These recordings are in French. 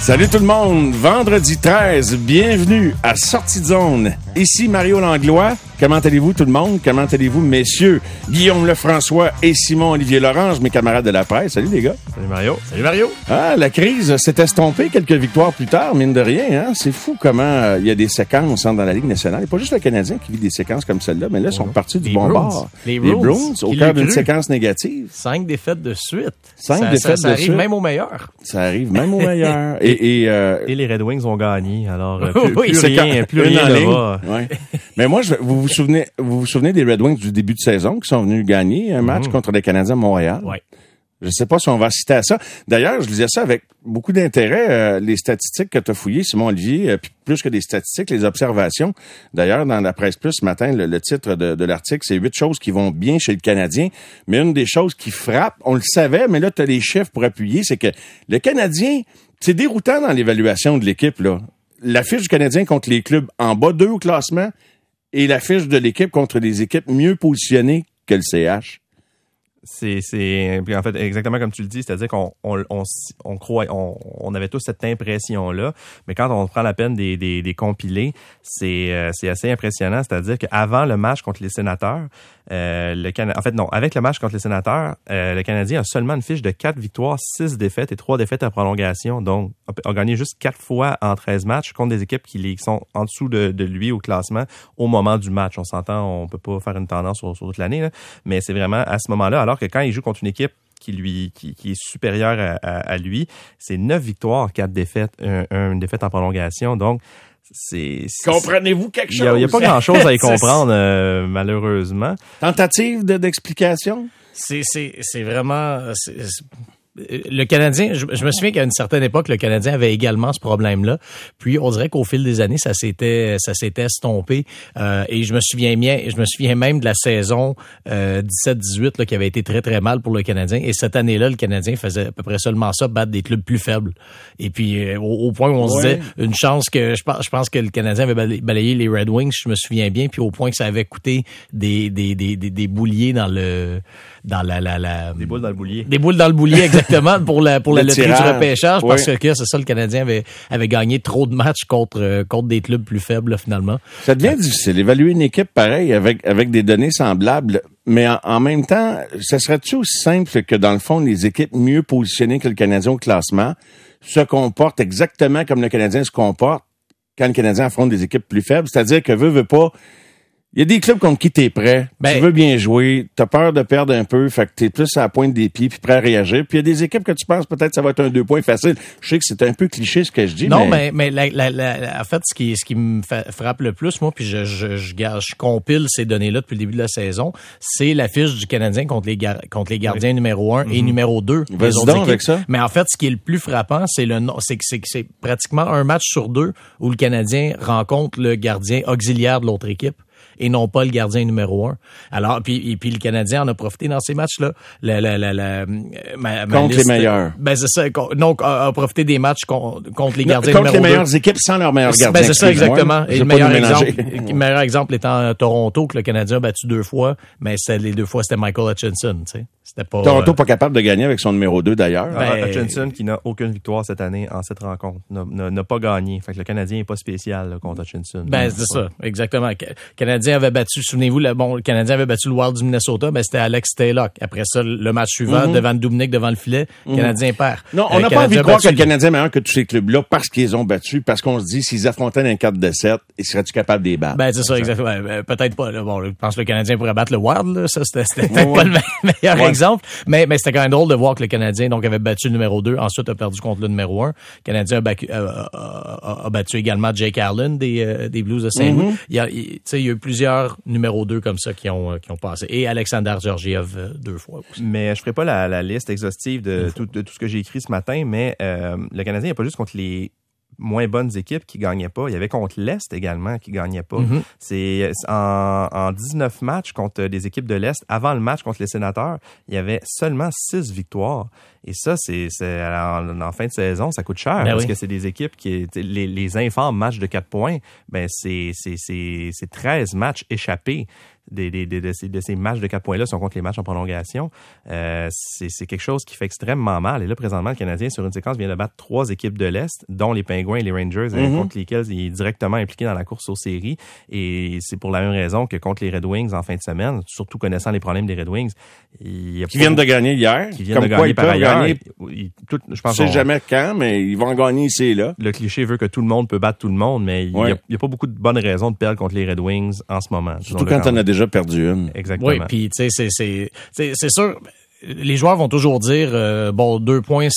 Salut tout le monde, vendredi 13, bienvenue à Sortie de zone. Ici Mario Langlois. Comment allez-vous tout le monde? Comment allez-vous messieurs? Guillaume Lefrançois et Simon-Olivier Lorange, mes camarades de la presse. Salut les gars. Salut Mario. Salut Mario. Ah, la crise s'est estompée quelques victoires plus tard, mine de rien. Hein? C'est fou comment il y a des séquences dans la Ligue nationale. Il n'y a pas juste le Canadien qui vit des séquences comme celle-là, mais là, ils sont partis du bon bord. Les Bruins, au cœur d'une séquence négative. 5 défaites de suite. 5 défaites de suite. Ça arrive même au meilleur. Ça arrive même au meilleur. Et les Red Wings ont gagné, alors plus rien ne va. Ouais. Mais moi, vous vous souvenez des Red Wings du début de saison qui sont venus gagner un match contre les Canadiens à Montréal? Oui. Je sais pas si on va citer à ça. D'ailleurs, je lisais ça avec beaucoup d'intérêt, les statistiques que tu as fouillées, Simon-Olivier, puis plus que des statistiques, les observations. D'ailleurs, dans la Presse Plus ce matin, le titre de l'article, c'est 8 choses qui vont bien chez le Canadien. Mais une des choses qui frappe, on le savait, mais là, tu as les chiffres pour appuyer, c'est que le Canadien, c'est déroutant dans l'évaluation de l'équipe, là. La fiche du Canadien contre les clubs en bas 2 au classement et la fiche de l'équipe contre les équipes mieux positionnées que le CH. C'est en fait exactement comme tu le dis, c'est-à-dire qu'on croit, on avait tous cette impression-là, mais quand on prend la peine des compiler, c'est assez impressionnant, c'est-à-dire qu'avant le match contre les Sénateurs, avec le match contre les Sénateurs, le Canadien a seulement une fiche de 4 victoires, 6 défaites et 3 défaites à prolongation, donc a gagné juste 4 fois en 13 matchs contre des équipes qui sont en dessous de lui au classement au moment du match. On s'entend, on peut pas faire une tendance sur toute l'année, là, mais c'est vraiment à ce moment-là, alors que quand il joue contre une équipe qui est supérieure à lui, c'est 9 victoires, 4 défaites, une défaite en prolongation, donc comprenez-vous quelque chose? Il y a pas grand-chose à y comprendre, malheureusement. Tentative d'explication? C'est vraiment... Le Canadien, je me souviens qu'à une certaine époque, le Canadien avait également ce problème-là. Puis on dirait qu'au fil des années, ça s'était estompé. Et je me souviens même de la saison 17-18 là, qui avait été très très mal pour le Canadien. Et cette année-là, le Canadien faisait à peu près seulement ça, battre des clubs plus faibles. Et puis au point où on se disait une chance que je pense que le Canadien avait balayé les Red Wings, je me souviens bien. Puis au point que ça avait coûté des bouliers dans la des boules dans le boulier. Des boules dans le boulier, exactement, pour la loterie du repêchage, oui. parce que c'est ça, le Canadien avait gagné trop de matchs contre des clubs plus faibles, là, finalement. Ça devient difficile, évaluer une équipe pareille avec des données semblables, mais en même temps, ça serait-tu aussi simple que, dans le fond, les équipes mieux positionnées que le Canadien au classement se comportent exactement comme le Canadien se comporte quand le Canadien affronte des équipes plus faibles? C'est-à-dire que veut pas... Il y a des clubs contre qui t'es prêt, tu veux bien jouer, t'as peur de perdre un peu, fait que t'es plus à la pointe des pieds puis prêt à réagir. Puis il y a des équipes que tu penses peut-être ça va être un 2 points facile. Je sais que c'est un peu cliché ce que je dis, non, mais en fait, ce qui me frappe le plus, moi, puis je compile ces données-là depuis le début de la saison, c'est la fiche du Canadien contre les gardiens numéro 1 et numéro 2. Vas-y donc avec ça. Mais en fait, ce qui est le plus frappant, c'est que c'est pratiquement un match sur 2 où le Canadien rencontre le gardien auxiliaire de l'autre équipe et non pas le gardien numéro 1. Alors, puis le Canadien en a profité dans ces matchs-là. Contre les meilleurs. Ben, c'est ça. Donc, a profité des matchs contre les gardiens numéro 2. Contre les meilleures équipes sans leurs meilleurs gardiens. Ben, c'est ça, exactement. Et le meilleur exemple étant Toronto, que le Canadien a battu 2 fois, mais les 2 fois, c'était Michael Hutchinson, tu sais. C'était pas... Toronto pas capable de gagner avec son numéro 2, d'ailleurs. Hutchinson, qui n'a aucune victoire cette année en cette rencontre, n'a pas gagné. Fait que le Canadien n'est pas spécial, là, contre Hutchinson. Ben, c'est ça, exactement. Le Canadien avait battu, souvenez-vous, le Canadien avait battu le Wild du Minnesota, ben c'était Alex Stalock. Après ça, le match suivant, devant Dubnyk, devant le filet, le Canadien perd. Non, on n'a pas envie de croire que le Canadien est meilleur que tous ces clubs-là parce qu'ils ont battu, parce qu'on se dit, s'ils affrontaient un 4-7, serais-tu capable de les battre? Ben, c'est ça, exactement. Peut-être pas, là. Bon, je pense que le Canadien pourrait battre le Wild, là. Ça, c'était peut-être pas le meilleur exemple. Mais c'était quand même drôle de voir que le Canadien, donc, avait battu le numéro 2, ensuite a perdu contre le numéro 1. Le Canadien a battu également Jake Allen des Blues de Saint-Louis. Il y a eu plusieurs numéro 2 comme ça qui ont passé. Et Alexander Georgiev 2 fois aussi. Mais je ferai pas la liste exhaustive de tout ce que j'ai écrit ce matin, mais le Canadien n'est pas juste contre les moins bonnes équipes qui gagnaient pas. Il y avait contre l'Est également qui gagnait pas. C'est en 19 matchs contre des équipes de l'Est, avant le match contre les Sénateurs, il y avait seulement 6 victoires. Et ça, c'est en fin de saison, ça coûte cher parce que c'est des équipes qui les infâmes matchs de 4 points, ben c'est 13 matchs échappés. de ces matchs de 4 points-là sont contre les matchs en prolongation. C'est quelque chose qui fait extrêmement mal. Et là, présentement, le Canadien, sur une séquence, vient de battre 3 équipes de l'Est, dont les Penguins et les Rangers, contre lesquels il est directement impliqué dans la course aux séries. Et c'est pour la même raison que contre les Red Wings en fin de semaine, surtout connaissant les problèmes des Red Wings. Qui viennent de gagner hier. Qui viennent de gagner par ailleurs. Je pense sais jamais quand, mais ils vont gagner ici et là. Le cliché veut que tout le monde peut battre tout le monde, mais il y a pas beaucoup de bonnes raisons de perdre contre les Red Wings en ce moment. Surtout quand on a déjà perdu une. Exactement. Oui, puis tu sais, c'est sûr. Les joueurs vont toujours dire 2 points,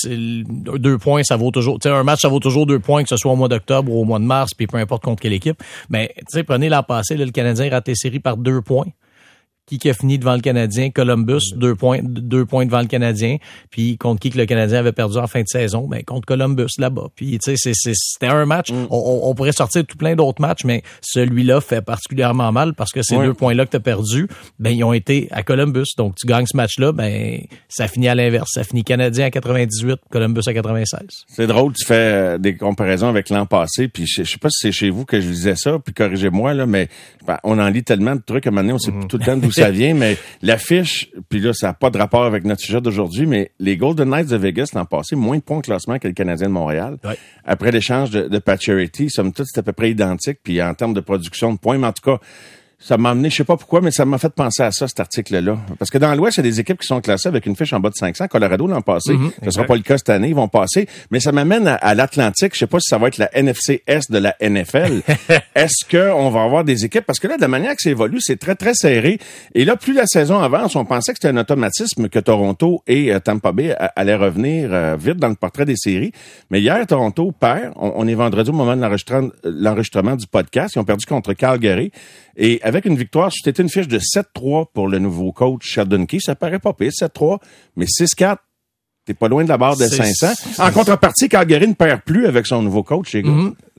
ça vaut toujours. Tu sais, un match, ça vaut toujours 2 points, que ce soit au mois d'octobre ou au mois de mars, puis peu importe contre quelle équipe. Mais tu sais, prenez l'an passé, là, le Canadien rate les séries par 2 points. Qui a fini devant le Canadien? Columbus, 2 points devant le Canadien. Puis contre qui que le Canadien avait perdu en fin de saison? Ben, contre Columbus, là-bas. Puis, tu sais, c'était un match. On pourrait sortir tout plein d'autres matchs, mais celui-là fait particulièrement mal parce que ces 2 points-là que t'as perdus, ben, ils ont été à Columbus. Donc, tu gagnes ce match-là, ben, ça finit à l'inverse. Ça finit Canadien à 98, Columbus à 96. C'est drôle, tu fais des comparaisons avec l'an passé, puis je sais pas si c'est chez vous que je disais ça, puis corrigez-moi, là, mais on en lit tellement de trucs, à un moment donné, on sait tout le temps d'où ça vient, mais l'affiche, puis là, ça n'a pas de rapport avec notre sujet d'aujourd'hui, mais les Golden Knights de Vegas l'an passé, moins de points de classement que le Canadien de Montréal. Ouais. Après l'échange de Pacioretty, somme toute, c'est à peu près identique, puis en termes de production de points, mais en tout cas, ça m'a amené, je sais pas pourquoi, mais ça m'a fait penser à ça, cet article-là. Parce que dans l'Ouest, il y a des équipes qui sont classées avec une fiche en bas de 500. Colorado l'an passé. Ce sera pas le cas cette année, ils vont passer. Mais ça m'amène à l'Atlantique. Je sais pas si ça va être la NFC Est de la NFL. Est-ce qu'on va avoir des équipes? Parce que là, de la manière que ça évolue, c'est très, très serré. Et là, plus la saison avance, on pensait que c'était un automatisme que Toronto et Tampa Bay allaient revenir vite dans le portrait des séries. Mais hier, Toronto perd. On est vendredi au moment de l'enregistrement du podcast. Ils ont perdu contre Calgary. Et avec une victoire, c'était une fiche de 7-3 pour le nouveau coach Sheldon Keefe. Ça paraît pas pire, 7-3, mais 6-4. T'es pas loin de la barre des 500. En contrepartie, Calgary ne perd plus avec son nouveau coach, les gars.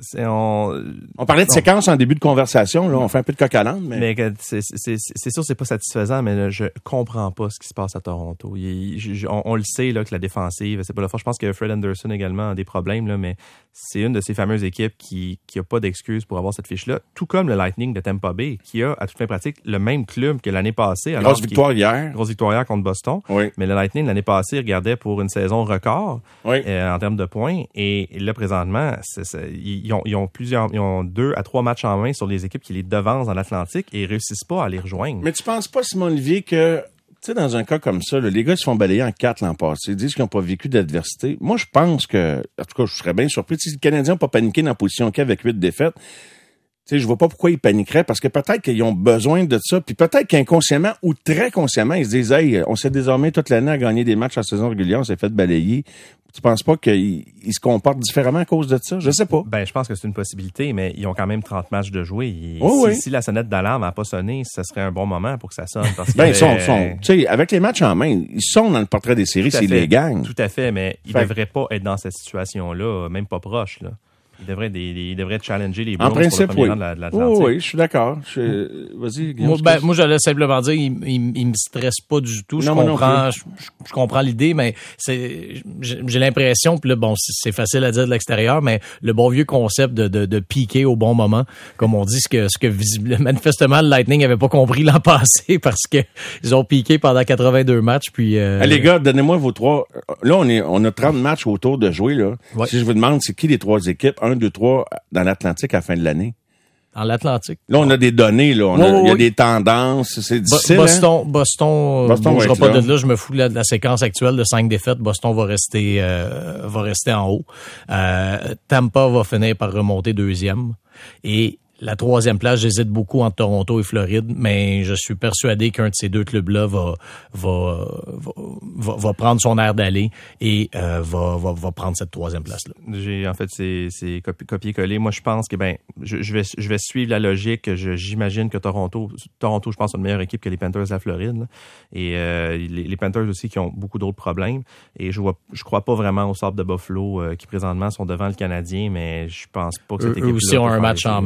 On parlait de séquence en début de conversation, là, on fait un peu de coq à l'âne, mais c'est sûr, c'est pas satisfaisant, mais là, je comprends pas ce qui se passe à Toronto. On le sait là que la défensive, c'est pas la force. Je pense que Fred Anderson également a des problèmes là, mais c'est une de ces fameuses équipes qui a pas d'excuses pour avoir cette fiche-là, tout comme le Lightning de Tampa Bay, qui a à toute fin pratique le même club que l'année passée. Grosse victoire hier contre Boston. Oui. Mais le Lightning l'année passée regardait pour une saison record en termes de points, et là présentement, ils ont 2 à 3 matchs en main sur les équipes qui les devancent dans l'Atlantique et réussissent pas à les rejoindre. Mais tu penses pas, Simon-Olivier, que tu sais, dans un cas comme ça, là, les gars se font balayer en 4 l'an passé. Ils disent qu'ils n'ont pas vécu d'adversité. Moi, je pense que, en tout cas, je serais bien surpris. Si les Canadiens n'ont pas paniqué dans la position K avec 8 défaites, tu sais, je vois pas pourquoi ils paniqueraient, parce que peut-être qu'ils ont besoin de ça, puis peut-être qu'inconsciemment ou très consciemment, ils se disent « Hey, on s'est désormais toute l'année à gagner des matchs en saison régulière, on s'est fait balayer. » Tu penses pas qu'ils se comportent différemment à cause de ça? Je sais pas. Ben, je pense que c'est une possibilité, mais ils ont quand même 30 matchs de jouer. Si la sonnette d'alarme n'a pas sonné, ce serait un bon moment pour que ça sonne. Parce ils sont, tu sais, avec les matchs en main, ils sont dans le portrait des séries s'ils les gagnent. Tout à fait, mais ils devraient pas être dans cette situation-là, même pas proche, là. Il devrait challenger les Blues pour le premier rang de l'Atlantique. Oui, je suis d'accord. Vas-y, Guillaume. Moi, j'allais simplement dire, il me stresse pas du tout. Je comprends l'idée, mais j'ai l'impression, puis là, bon, c'est facile à dire de l'extérieur, mais le bon vieux concept de piquer au bon moment, comme on dit, ce que visiblement, manifestement, le Lightning avait pas compris l'an passé, parce que ils ont piqué pendant 82 matchs, puis... les gars, donnez-moi vos 3... Là, on a 30 matchs autour de jouer, là. Ouais. Si je vous demande, c'est qui les 3 équipes? 1, 2, 3 dans l'Atlantique à la fin de l'année. Dans l'Atlantique. Là, on a des données, là. Il y a des tendances. C'est difficile. Boston bougera pas de là. Je me fous de la séquence actuelle de 5 défaites. Boston va rester en haut. Tampa va finir par remonter 2e. Et la 3e place, j'hésite beaucoup entre Toronto et Floride, mais je suis persuadé qu'un de ces 2 clubs-là va prendre son air d'aller et va prendre cette 3e place-là. En fait, c'est copier-coller. Moi, je pense que je vais suivre la logique. J'imagine que Toronto, je pense, a une meilleure équipe que les Panthers de la Floride. Là. Et les Panthers aussi qui ont beaucoup d'autres problèmes. Et je crois pas vraiment aux Sabres de Buffalo qui présentement sont devant le Canadien, mais je pense pas que cette équipe-là... Eux aussi ont un match en main.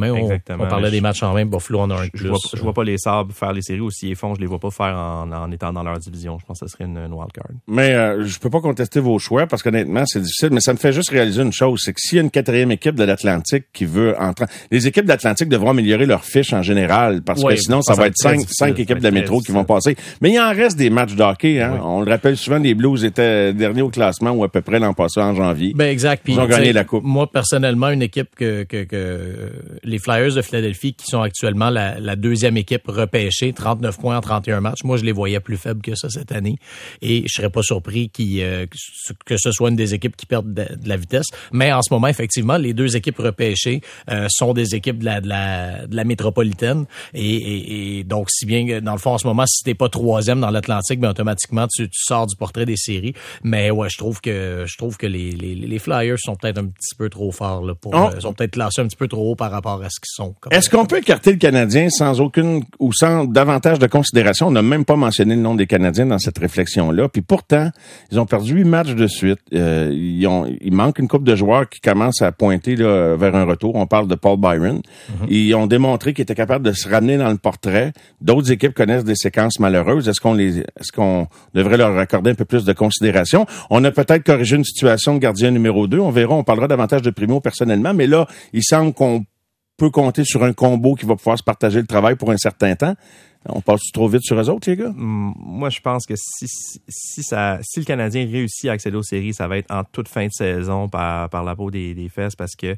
Exactement. On parlait des matchs en main, Buffalo en a un de plus. Je vois pas les Sabres faire les séries, ou s'ils les font, je les vois pas faire en étant dans leur division. Je pense que ce serait une wildcard. Mais je peux pas contester vos choix parce qu'honnêtement, c'est difficile, mais ça me fait juste réaliser une chose, c'est que s'il y a une quatrième équipe de l'Atlantique qui veut entrer... Les équipes de l'Atlantique devront améliorer leur fiche en général parce que sinon, ça va être cinq équipes de la métro qui vont passer. Mais il en reste des matchs de hockey. Hein? Oui. On le rappelle souvent, les Blues étaient derniers au classement ou à peu près l'an passé en janvier. Ben exact. Puis, ils ont gagné la coupe. Moi, personnellement, une équipe que les Flyers de Philadelphie, qui sont actuellement la deuxième équipe repêchée, 39 points en 31 matchs, moi, je les voyais plus faibles que ça cette année. Et je serais pas surpris que ce soit une des équipes qui perdent de la vitesse. Mais en ce moment, effectivement, les deux équipes repêchées sont des équipes de la métropolitaine. Et donc, si bien, dans le fond, en ce moment, si t'es pas troisième dans l'Atlantique, ben automatiquement, tu sors du portrait des séries. Mais ouais, je trouve que les Flyers sont peut-être un petit peu trop forts là, ils sont peut-être classés un petit peu trop haut par rapport à ce qu'ils sont. Est-ce qu'on peut écarter le Canadien sans aucune ou sans davantage de considération? On n'a même pas mentionné le nom des Canadiens dans cette réflexion-là. Puis pourtant, ils ont perdu 8 matchs de suite. Il manque une couple de joueurs qui commencent à pointer là, vers un retour. On parle de Paul Byron. Mm-hmm. Ils ont démontré qu'ils étaient capables de se ramener dans le portrait. D'autres équipes connaissent des séquences malheureuses. Est-ce qu'on devrait leur accorder un peu plus de considération? On a peut-être corrigé une situation de gardien numéro 2. On verra, on parlera davantage de Primo personnellement, mais là, il semble qu'on peut compter sur un combo qui va pouvoir se partager le travail pour un certain temps. On passe trop vite sur eux autres, les gars? Moi, je pense que si le Canadien réussit à accéder aux séries, ça va être en toute fin de saison par la peau des fesses, parce que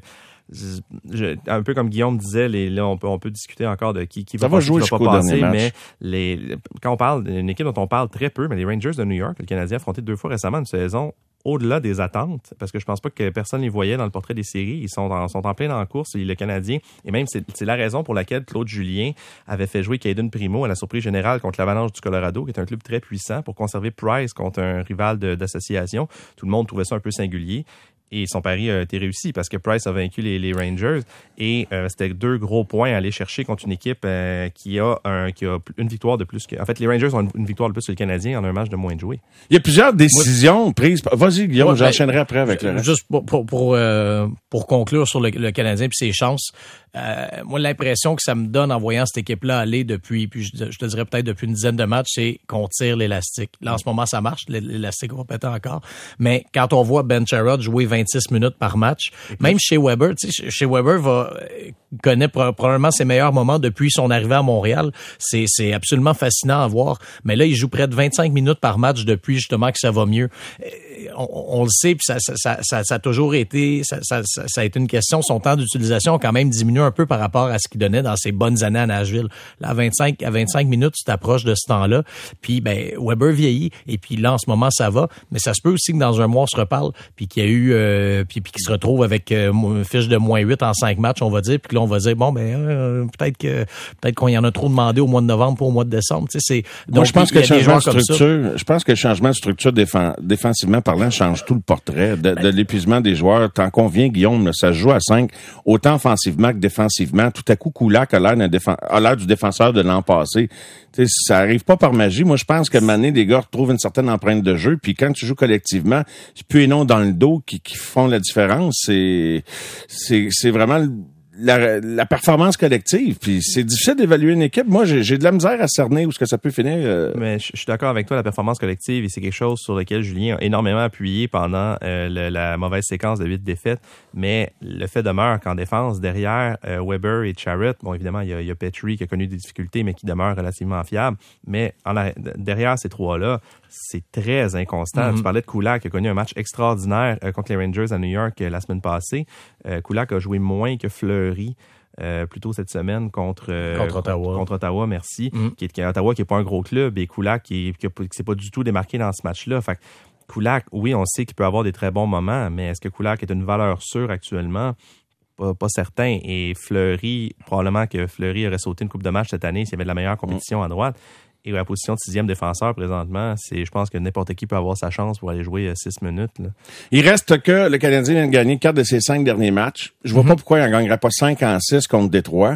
un peu comme Guillaume disait, là on peut discuter encore de qui va passer, qui va pas passer, mais quand on parle d'une équipe dont on parle très peu, mais les Rangers de New York, le Canadien a affronté 2 fois récemment une saison au-delà des attentes, parce que je pense pas que personne les voyait dans le portrait des séries. Ils sont en plein dans la course, le Canadien, et même c'est la raison pour laquelle Claude Julien avait fait jouer Caden Primo à la surprise générale contre l'Avalanche du Colorado, qui est un club très puissant, pour conserver Price contre un rival d'association. Tout le monde trouvait ça un peu singulier. Et son pari a été réussi parce que Price a vaincu les Rangers et c'était 2 gros points à aller chercher contre une équipe qui a une victoire de plus que... En fait, les Rangers ont une victoire de plus que le Canadien en un match de moins de jouer. Il y a plusieurs décisions prises. Vas-y, Guillaume, j'enchaînerai après avec le reste. Juste pour conclure sur le Canadien et ses chances, moi, l'impression que ça me donne en voyant cette équipe-là aller depuis, puis je te dirais peut-être depuis une dizaine de matchs, c'est qu'on tire l'élastique. Là, en ce moment, ça marche, l'élastique va péter encore. Mais quand on voit Ben Sherrod jouer 26 minutes par match, même chez Weber, tu sais, chez Weber connaît probablement ses meilleurs moments depuis son arrivée à Montréal. C'est absolument fascinant à voir. Mais là, il joue près de 25 minutes par match depuis justement que ça va mieux. On le sait, puis ça a toujours été, ça a été une question. Son temps d'utilisation a quand même diminué un peu par rapport à ce qu'il donnait dans ses bonnes années à Nashville. Là, à 25 minutes, tu t'approches de ce temps-là. Puis, Weber vieillit. Et puis là, en ce moment, ça va. Mais ça se peut aussi que dans un mois, on se reparle. Puis qu'il y a eu, puis qu'il se retrouve avec une fiche de -8 en 5 matchs, on va dire. Puis que là, on va dire, bon, peut-être qu'on y en a trop demandé au mois de novembre, pas au mois de décembre. Tu sais, donc, je pense que le changement de structure défensivement parlant change tout le portrait de l'épuisement des joueurs. T'en conviens, Guillaume, là, ça se joue à 5, autant offensivement que défensivement. Tout à coup, Kulak a l'air du défenseur de l'an passé. T'sais, ça arrive pas par magie. Moi, je pense que Mané, les gars retrouvent une certaine empreinte de jeu. Puis quand tu joues collectivement, c'est plus et non dans le dos qui font la différence. C'est vraiment la performance collective. Puis c'est difficile d'évaluer une équipe. Moi, j'ai de la misère à cerner où est-ce que ça peut finir. Mais je suis d'accord avec toi, la performance collective, et c'est quelque chose sur lequel Julien a énormément appuyé pendant la mauvaise séquence de 8 défaites. Mais le fait demeure qu'en défense, derrière Weber et Charrett, bon, évidemment, il y a Petrie qui a connu des difficultés, mais qui demeure relativement fiable. Mais derrière ces 3-là, c'est très inconstant. Tu parlais de Kulak qui a connu un match extraordinaire contre les Rangers à New York la semaine passée. Kulak a joué moins que Fleury plus tôt cette semaine contre Ottawa, merci. Ottawa qui est pas un gros club, et Kulak qui s'est pas du tout démarqué dans ce match-là. Fait que Kulak, oui, on sait qu'il peut avoir des très bons moments, mais est-ce que Kulak est une valeur sûre actuellement? Pas certain. Et Fleury, probablement que Fleury aurait sauté une coupe de match cette année s'il y avait de la meilleure compétition à droite. à la position de 6e défenseur présentement, je pense que n'importe qui peut avoir sa chance pour aller jouer 6 minutes. Là. Il reste que le Canadien vient de gagner 4 de ses 5 derniers matchs. Je vois pas pourquoi il n'en gagnerait pas 5 en 6 contre Détroit.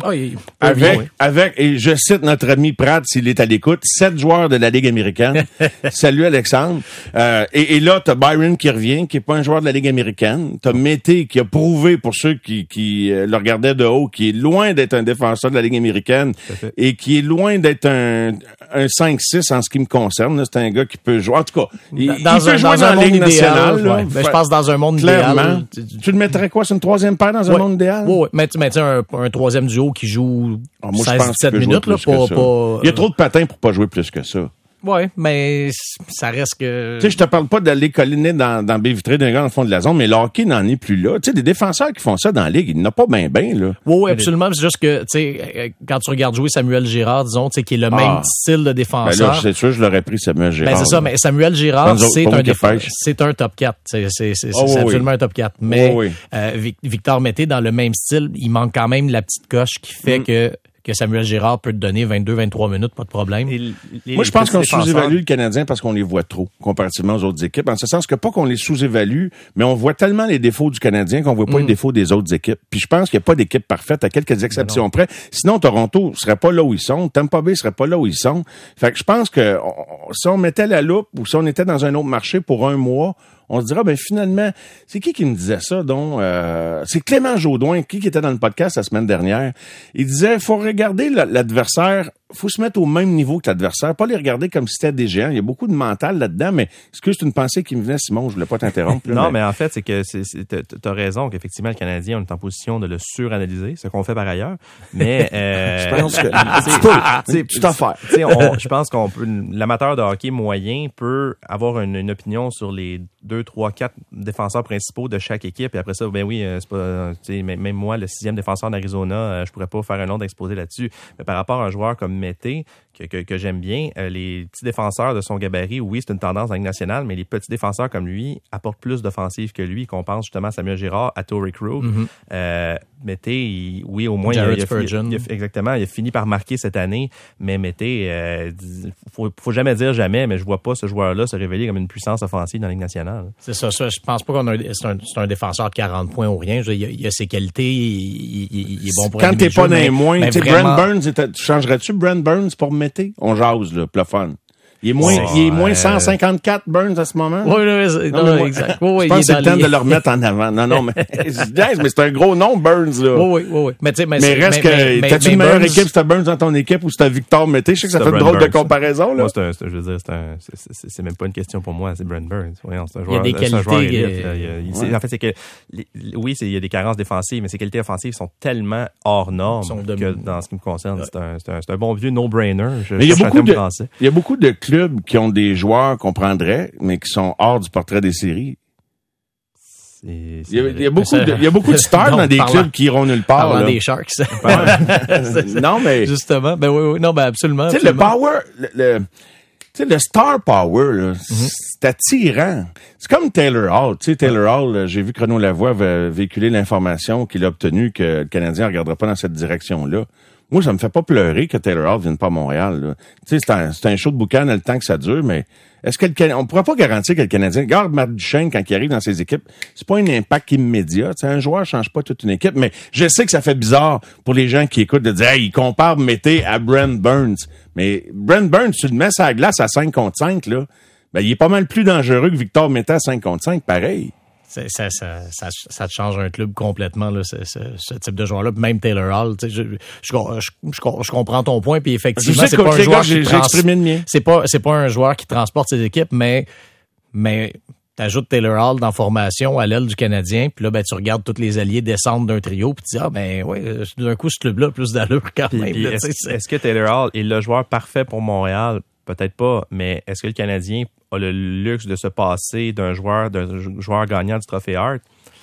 Avec, et je cite notre ami Pratt s'il est à l'écoute, 7 joueurs de la Ligue américaine. Salut Alexandre. Et là, t'as Byron qui revient, qui est pas un joueur de la Ligue américaine. T'as Mété qui a prouvé pour ceux qui le regardaient de haut, qui est loin d'être un défenseur de la Ligue américaine et qui est loin d'être un 5-6 en ce qui me concerne. C'est un gars qui peut jouer. En tout cas, il peut jouer dans la Ligue nationale. Ouais. Ben, je pense dans un monde clairement, idéal. Tu le mettrais quoi? C'est une troisième paire dans un monde idéal? Oui, mais tu mets un troisième duo qui joue 16-17 minutes. Là, il y a trop de patins pour pas jouer plus que ça. Oui, mais ça reste que... Tu sais, je te parle pas d'aller colliner dans baie vitrée d'un gars dans le fond de la zone, mais le hockey n'en est plus là. Tu sais, des défenseurs qui font ça dans la Ligue, il n'en a pas bien, là. Oui, absolument. C'est juste que, tu sais, quand tu regardes jouer Samuel Girard, disons, tu sais, qui est le même style de défenseur. Ben là, c'est sûr, je l'aurais pris Samuel Girard. Ben, c'est ça, mais Samuel Girard, c'est un top 4. C'est absolument un top 4. Mais Victor Mété, dans le même style, il manque quand même la petite coche qui fait que Samuel Girard peut te donner 22-23 minutes, pas de problème. Moi, je pense qu'on sous-évalue le Canadien parce qu'on les voit trop, comparativement aux autres équipes. En ce sens que pas qu'on les sous-évalue, mais on voit tellement les défauts du Canadien qu'on voit pas les défauts des autres équipes. Puis je pense qu'il n'y a pas d'équipe parfaite, à quelques exceptions près. Sinon, Toronto serait pas là où ils sont. Tampa Bay serait pas là où ils sont. Fait que je pense que si on mettait la loupe ou si on était dans un autre marché pour un mois, on se dira, ben finalement, c'est qui me disait ça, donc? C'est Clément Jaudoin, qui était dans le podcast la semaine dernière. Il disait, faut regarder l'adversaire, faut se mettre au même niveau que l'adversaire, pas les regarder comme si c'était des géants. Il y a beaucoup de mental là-dedans, mais excuse, c'est une pensée qui me venait, Simon, je voulais pas t'interrompre. Non, mais en fait, c'est que t'as raison qu'effectivement, le Canadien, on est en position de le suranalyser, ce qu'on fait par ailleurs, mais je pense que tu t'en fais. Je pense qu'on peut, l'amateur de hockey moyen peut avoir une opinion sur les 2, 3, 4 défenseurs principaux de chaque équipe, et après ça, ben oui, c'est pas, même moi, le 6e défenseur d'Arizona, je pourrais pas faire un long d'exposé là-dessus, mais par rapport à un joueur comme Mété, que j'aime bien, les petits défenseurs de son gabarit, oui, c'est une tendance dans la Ligue nationale, mais les petits défenseurs comme lui apportent plus d'offensive que lui, qu'on pense justement à Samuel Girard, à Torrey Krug. Mété, oui, au moins, exactement, il a fini par marquer cette année, mais Mété, faut jamais dire jamais, mais je vois pas ce joueur-là se révéler comme une puissance offensive dans la Ligue nationale. C'est ça, je pense pas c'est un défenseur de 40 points ou rien. Il a ses qualités, il est bon pour quand t'es pas dans les moins, tu sais, vraiment... Brent Burns, tu changerais-tu Brent Burns pour Mété? On jase, là, pour le fun. Il est moins 154 Burns à ce moment. Oui, exact. Je pense que c'est le temps de le remettre en avant. Non, mais c'est un gros nom, Burns, là. Oui. Mais reste que, t'as-tu une meilleure équipe, c'était Burns dans ton équipe ou c'était Victor Mété? Je sais que ça fait une drôle de comparaison, là. Moi, je veux dire, c'est même pas une question pour moi, c'est Brent Burns. Voyons, c'est un joueur, il y a des qualités. En fait, c'est que, oui, il y a des carences défensives, mais ses qualités offensives sont tellement hors normes que dans ce qui me concerne, c'est un bon vieux no-brainer. Mais il y a beaucoup de clubs qui ont des joueurs qu'on prendrait, mais qui sont hors du portrait des séries. Il y a beaucoup de stars dans des clubs qui iront nulle part. Parlant des Sharks. Non, mais... Justement, ben oui. Non, ben absolument. Tu sais, le power... le star power, là, c'est attirant. C'est comme Taylor Hall. Tu sais, Taylor Hall, j'ai vu que Renaud Lavoie avait véhiculé l'information qu'il a obtenue que le Canadien ne regardera pas dans cette direction-là. Moi, ça me fait pas pleurer que Taylor Hall vienne pas à Montréal. Tu sais, c'est un show de boucan le temps que ça dure, mais est-ce que on pourrait pas garantir que le Canadien, regarde Matt Duchesne quand il arrive dans ses équipes, c'est pas un impact immédiat. Tu sais, un joueur change pas toute une équipe, mais je sais que ça fait bizarre pour les gens qui écoutent de dire, hey, il compare Mété à Brent Burns. Mais Brent Burns, tu le mets sur la glace à 5 contre 5, là, ben, il est pas mal plus dangereux que Victor Mété à 5 contre 5, pareil. Ça te change un club complètement, là, ce type de joueur-là. Même Taylor Hall, tu sais, je comprends ton point, puis effectivement, c'est pas un joueur c'est pas un joueur qui transporte ses équipes, mais t'ajoutes Taylor Hall dans formation à l'aile du Canadien, puis là, ben, tu regardes tous les alliés descendre d'un trio, puis tu dis, d'un coup, ce club-là a plus d'allure quand même. Là, est-ce que Taylor Hall est le joueur parfait pour Montréal? Peut-être pas, mais est-ce que le Canadien a le luxe de se passer d'un joueur gagnant du Trophée Hart?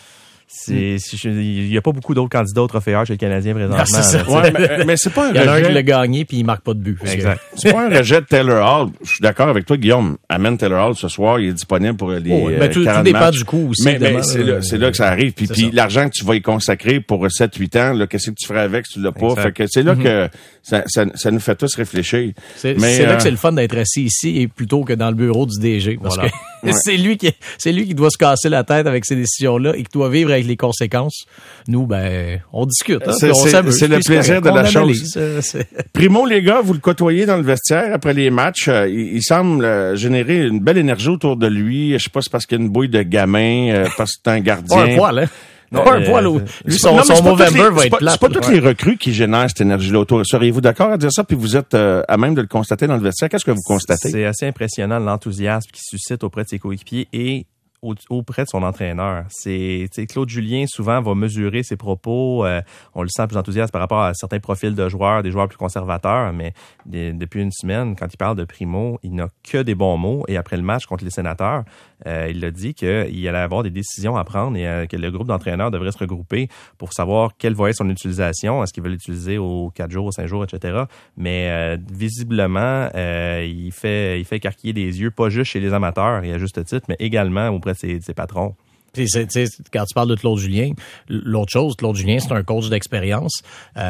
il y a pas beaucoup d'autres candidats au trophée Hart chez le Canadien présentement. c'est ça. Mais c'est pas un Il y en a un rejet. qui l'a gagné puis il marque pas de but. Exact. C'est pas un rejet de Taylor Hall. Je suis d'accord avec toi, Guillaume. Amène Taylor Hall ce soir. Il est disponible pour les 40 tout dépend matchs. du coup aussi. Mais c'est là que ça arrive. Puis ça. l'argent que tu vas y consacrer pour 7-8 ans, là, qu'est-ce que tu ferais avec si tu l'as pas? Exact. Fait que c'est là que ça nous fait tous réfléchir. C'est là que c'est le fun d'être assis ici et plutôt que dans le bureau du DG. Parce que c'est lui qui doit se casser la tête avec ces décisions-là et qui doit vivre avec les conséquences. Nous, on discute. Hein, C'est on s'amuse, le puis plaisir de correct, la on chose. analyse, Primo, les gars, vous le côtoyez dans le vestiaire après les matchs. Il semble générer une belle énergie autour de lui. Je sais pas si c'est parce qu'il y a une bouille de gamin, parce que c'est un gardien. Pas un poil, hein? Pas un poil. Lui, son Movember va être plate. C'est pas toutes les recrues qui génèrent cette énergie-là autour. Seriez-vous d'accord à dire ça? Puis vous êtes à même de le constater dans le vestiaire. Qu'est-ce que vous constatez? C'est assez impressionnant l'enthousiasme qu'il suscite auprès de ses coéquipiers et auprès de son entraîneur. Claude Julien souvent va mesurer ses propos, on le sent plus enthousiaste par rapport à certains profils de joueurs, des joueurs plus conservateurs, mais depuis une semaine, quand il parle de Primo, il n'a que des bons mots et après le match contre les Sénateurs, il a dit qu'il allait avoir des décisions à prendre et que le groupe d'entraîneurs devrait se regrouper pour savoir quelle va être son utilisation, est-ce qu'il veut l'utiliser aux 4 jours, aux 5 jours, etc. Mais visiblement, il fait écarquiller des yeux, pas juste chez les amateurs et à juste titre, mais également auprès de ses patrons. Puis quand tu parles de Claude Julien, l'autre chose, Claude Julien, c'est un coach d'expérience.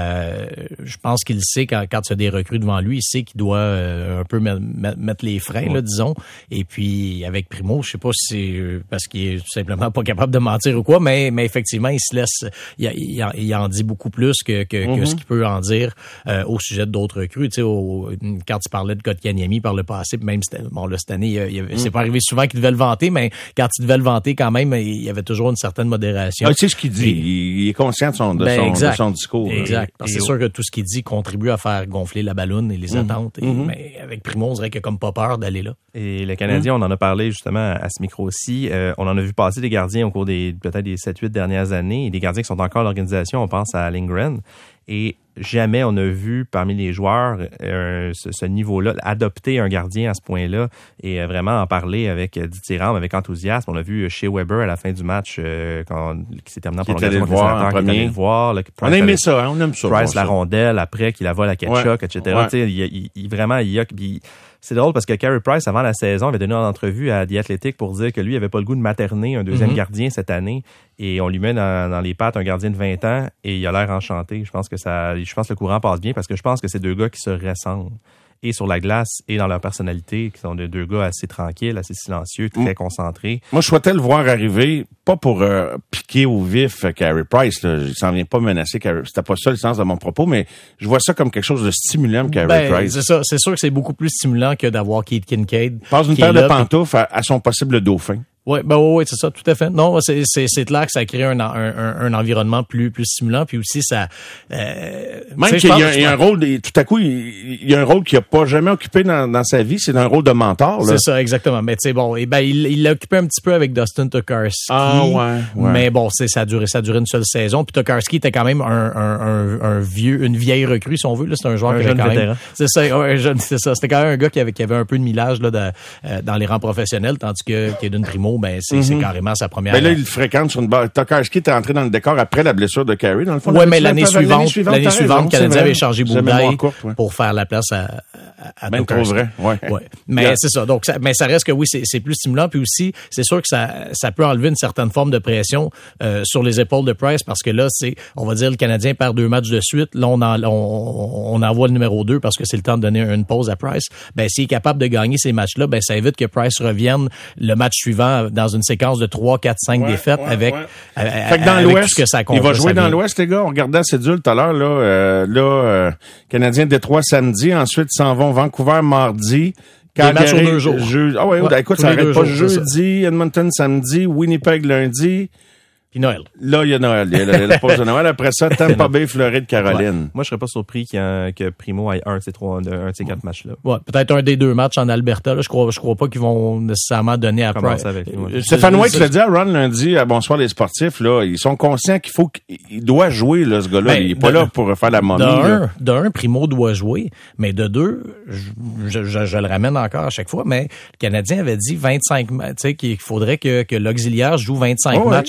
Je pense qu'il sait quand il y a des recrues devant lui, il sait qu'il doit un peu mettre les freins, là, disons. Et puis avec Primo, je sais pas si c'est parce qu'il est tout simplement pas capable de mentir ou quoi, mais effectivement, il se laisse, il en dit beaucoup plus que ce qu'il peut en dire au sujet d'autres recrues. Tu sais, quand tu parlais de Kotkaniemi par le passé, même cette année, c'est pas arrivé souvent qu'il devait le vanter, mais quand il devait le vanter quand même, il y avait toujours une certaine modération. Ah, tu sais ce qu'il dit. Il est conscient de son discours. Exact. Parce que c'est sûr que tout ce qu'il dit contribue à faire gonfler la balloune et les attentes. Mais avec Primo, on dirait qu'il a comme pas peur d'aller là. Et le Canadien, on en a parlé justement à ce micro-ci. On en a vu passer des gardiens au cours peut-être des 7-8 dernières années. Et des gardiens qui sont encore à l'organisation. On pense à Lindgren. Et jamais on a vu parmi les joueurs ce niveau-là, adopter un gardien à ce point-là et vraiment en parler avec dithyrambe, avec enthousiasme. On a vu chez Weber à la fin du match qui s'est terminé en prolongation contre les Sénateurs, qui est allé le voir. On a aimé ça, hein, on aime ça. Price la rondelle après qu'il la vole à Ketchuk, etc. Ouais. C'est drôle parce que Carey Price, avant la saison, avait donné une entrevue à The Athletic pour dire que lui, il avait pas le goût de materner un deuxième gardien cette année. Et on lui met dans les pattes un gardien de 20 ans et il a l'air enchanté. Je pense que le courant passe bien parce que je pense que c'est deux gars qui se ressemblent. Et sur la glace et dans leur personnalité, qui sont deux gars assez tranquilles, assez silencieux, très concentrés. Moi, je souhaitais le voir arriver, pas pour piquer au vif Carey Price. Là. Il s'en vient pas menacer Carey. C'était pas ça le sens de mon propos, mais je vois ça comme quelque chose de stimulant, Carey Price. C'est ça. C'est sûr que c'est beaucoup plus stimulant que d'avoir Keith Kincaid. Passe une paire de pantoufles à son possible dauphin. Oui, c'est ça, tout à fait. Non, c'est clair que ça crée un environnement plus stimulant, puis aussi ça. Même qu'il y a un rôle, tout à coup, il y a un rôle qu'il a pas jamais occupé dans sa vie, c'est un rôle de mentor. Là. C'est ça, exactement. Mais tu sais, bon, il l'a occupé un petit peu avec Dustin Tokarski. Ah ouais. Mais bon, ça a duré une seule saison. Puis Tokarski était quand même une vieille recrue, si on veut. Là, c'est un joueur qui avait quand même. C'est ça, c'est ça. C'était quand même un gars qui avait un peu de millage là dans les rangs professionnels, tandis que Kaden Primo, c'est carrément sa première. Mais là, il le fréquente sur une barre. Tokarski était entré dans le décor après la blessure de Carey, dans le fond. Oui, mais l'année suivante, le Canadien avait échangé Boudaille pour faire la place à Tokarski. Trop vrai, ouais. Mais c'est ça. Donc, mais ça reste que oui, c'est plus stimulant. Puis aussi, c'est sûr que ça peut enlever une certaine forme de pression sur les épaules de Price parce que là, on va dire, le Canadien perd 2 matchs de suite. Là, on envoie le numéro 2 parce que c'est le temps de donner une pause à Price. S'il est capable de gagner ces matchs-là, ça évite que Price revienne le match suivant dans une séquence de 3, 4, 5 défaites avec dans l'Ouest, tout ce que ça compte. Il va jouer dans l'Ouest, les gars. On regardait la cédule tout à l'heure, Canadien de Détroit samedi, ensuite ils s'en vont Vancouver mardi. Des matchs aux 2 jours. Écoute, ça arrête pas jeudi, Edmonton samedi, Winnipeg lundi. Puis Noël. Là, il y a Noël. Il y a la pause de Noël. Après ça, Tampa Bay, Floride, Caroline. Ouais. Moi, je serais pas surpris que Primo aille un de ces 4 matchs-là. Ouais, peut-être un des 2 matchs en Alberta. Là. Je crois pas qu'ils vont nécessairement donner à Price. Stéphane White l'a dit à Ron lundi à Bonsoir les sportifs. Là, ils sont conscients qu'il doit jouer, là, ce gars-là. Il est pas là pour faire la momie. D'un, Primo doit jouer. Mais de 2, je le ramène encore à chaque fois, mais le Canadien avait dit 25 matchs, qu'il faudrait que l'auxiliaire joue 25 matchs. C'était ça le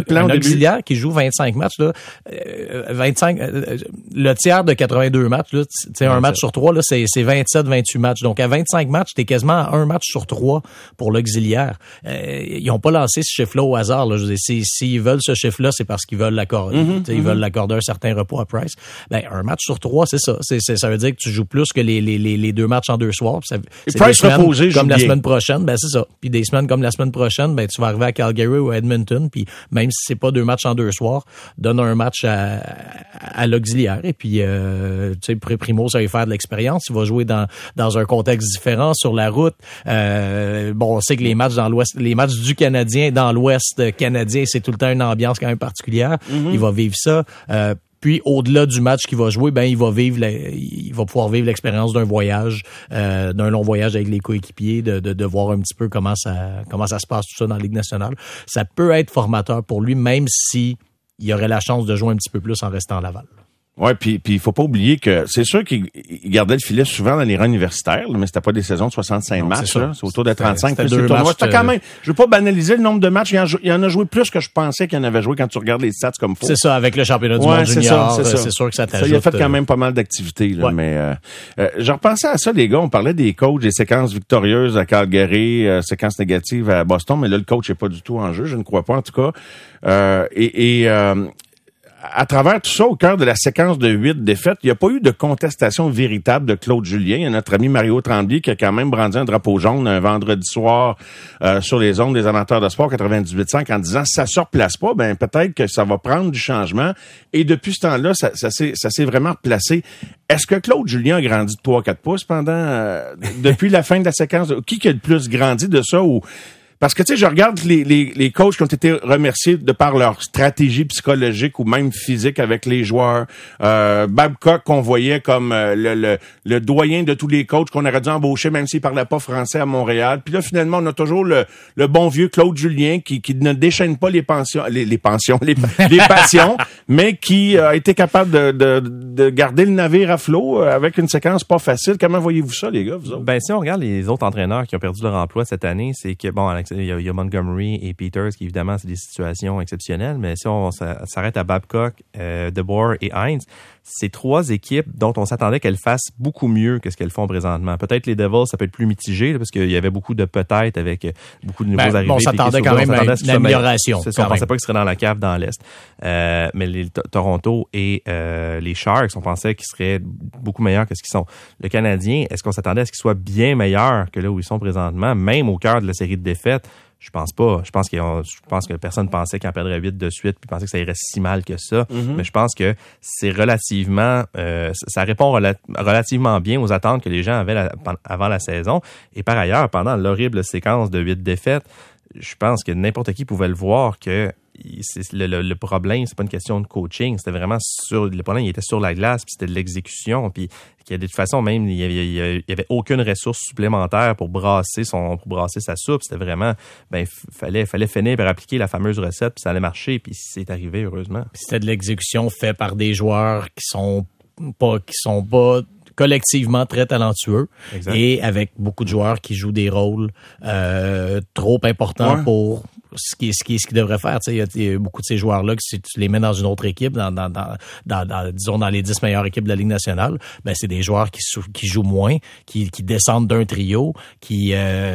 plan un auxiliaire qui joue 25 matchs, là, 25, le tiers de 82 matchs, là, un match sur 3, là, c'est 27, 28 matchs. Donc, à 25 matchs, t'es quasiment à un match sur 3 pour l'auxiliaire. Ils ont pas lancé ce chiffre-là au hasard, là. Je veux dire, s'ils veulent ce chiffre-là, c'est parce qu'ils veulent l'accorder. Ils veulent l'accorder un certain repos à Price. Ben, un match sur 3, c'est ça. Ça veut dire que tu joues plus que les 2 matchs en 2 soirs. Et Price reposé, comme la semaine prochaine, ben, c'est ça. Puis des semaines comme la semaine prochaine, ben, tu vas arriver à Calgary ou à Edmonton, puis même si c'est pas 2 matchs en 2 soirs, donne un match à l'auxiliaire. Et puis, tu sais, Primo, ça va faire de l'expérience. Il va jouer dans un contexte différent sur la route. Bon, on sait que les matchs dans l'Ouest, les matchs du Canadien dans l'Ouest canadien, c'est tout le temps une ambiance quand même particulière. Il va vivre ça. Puis au-delà du match qu'il va jouer, ben il va pouvoir vivre l'expérience d'un voyage, d'un long voyage avec les coéquipiers, de voir un petit peu comment ça se passe tout ça dans la Ligue nationale. Ça peut être formateur pour lui, même si il aurait la chance de jouer un petit peu plus en restant à Laval. Ouais, puis il faut pas oublier que c'est sûr qu'il gardait le filet souvent dans les rangs universitaires, là, mais c'était pas des saisons de 65 matchs, là. C'est autour de 35 plus les tournois. C'était quand même, je veux pas banaliser le nombre de matchs, il en a joué plus que je pensais qu'il en avait joué quand tu regardes les stats comme faut. C'est ça, avec le championnat du monde junior, c'est sûr que ça t'ajoute. Ça, il a fait quand même pas mal d'activités, là, mais je repensais à ça, les gars, on parlait des coachs, des séquences victorieuses à Calgary, séquences négatives à Boston, mais là, le coach est pas du tout en jeu, je ne crois pas, en tout cas. À travers tout ça, au cœur de la séquence de 8 défaites, il n'y a pas eu de contestation véritable de Claude Julien. Il y a notre ami Mario Tremblay qui a quand même brandi un drapeau jaune un vendredi soir sur les ondes des amateurs de sport 98.5 en disant ça se replace pas, ben peut-être que ça va prendre du changement. Et depuis ce temps-là, ça s'est vraiment replacé. Est-ce que Claude Julien a grandi de 3-4 pouces depuis la fin de la séquence? Qui a le plus grandi de ça ou... Parce que, tu sais, je regarde les coachs qui ont été remerciés de par leur stratégie psychologique ou même physique avec les joueurs. Babcock, qu'on voyait comme le doyen de tous les coachs qu'on aurait dû embaucher, même s'il parlait pas français à Montréal. Puis là, finalement, on a toujours le bon vieux Claude Julien qui ne déchaîne pas les passions, mais qui a été capable de garder le navire à flot avec une séquence pas facile. Comment voyez-vous ça, les gars, vous autres? Ben, si on regarde les autres entraîneurs qui ont perdu leur emploi cette année, c'est que, bon, il y a Montgomery et Peters, qui évidemment, c'est des situations exceptionnelles, mais si on s'arrête à Babcock, DeBoer et Hines, c'est 3 équipes dont on s'attendait qu'elles fassent beaucoup mieux que ce qu'elles font présentement. Peut-être les Devils, ça peut être plus mitigé, là, parce qu'il y avait beaucoup de peut-être avec beaucoup de nouveaux arrivés. On s'attendait quand même à une amélioration. C'est ça, on pensait pas qu'ils seraient dans la cave dans l'Est. Mais les Toronto et les Sharks, on pensait qu'ils seraient beaucoup meilleurs que ce qu'ils sont. Le Canadien, est-ce qu'on s'attendait à ce qu'ils soient bien meilleurs que là où ils sont présentement, même au cœur de la série de défaites? Je pense pas. Je pense que personne pensait qu'il en perdrait 8 de suite puis pensait que ça irait si mal que ça. Mm-hmm. Mais je pense que c'est relativement... ça répond relativement bien aux attentes que les gens avaient avant la saison. Et par ailleurs, pendant l'horrible séquence de 8 défaites, je pense que n'importe qui pouvait le voir que le problème, c'est pas une question de coaching, c'était vraiment le problème, il était sur la glace, puis c'était de l'exécution, puis de toute façon, même, il y avait aucune ressource supplémentaire pour brasser sa soupe. C'était vraiment, fallait finir par appliquer la fameuse recette, puis ça allait marcher, puis c'est arrivé, heureusement. Puis c'était de l'exécution faite par des joueurs qui sont pas collectivement très talentueux. Exact. Et avec beaucoup de joueurs qui jouent des rôles trop importants pour ce qui devrait faire. Tu sais, il y a beaucoup de ces joueurs-là que si tu les mets dans une autre équipe, disons dans les 10 meilleures équipes de la Ligue nationale, ben c'est des joueurs qui jouent moins, qui descendent d'un trio, qui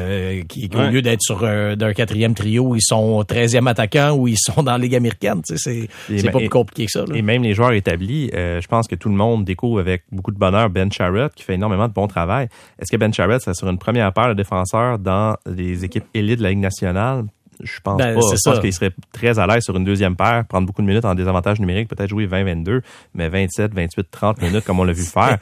au lieu d'être sur d'un 4e trio où ils sont 13e attaquants ou ils sont dans la Ligue américaine. Tu sais, c'est pas plus compliqué que ça. Là. Et même les joueurs établis, je pense que tout le monde découvre avec beaucoup de bonheur Ben Sherratt qui fait énormément de bon travail. Est-ce que Ben Sherratt serait sur une première paire de défenseurs dans les équipes élites de la Ligue nationale? Je pense pas. Je pense qu'il serait très à l'aise sur une deuxième paire, prendre beaucoup de minutes en désavantage numérique, peut-être jouer 20-22, mais 27, 28, 30 minutes comme on l'a vu faire,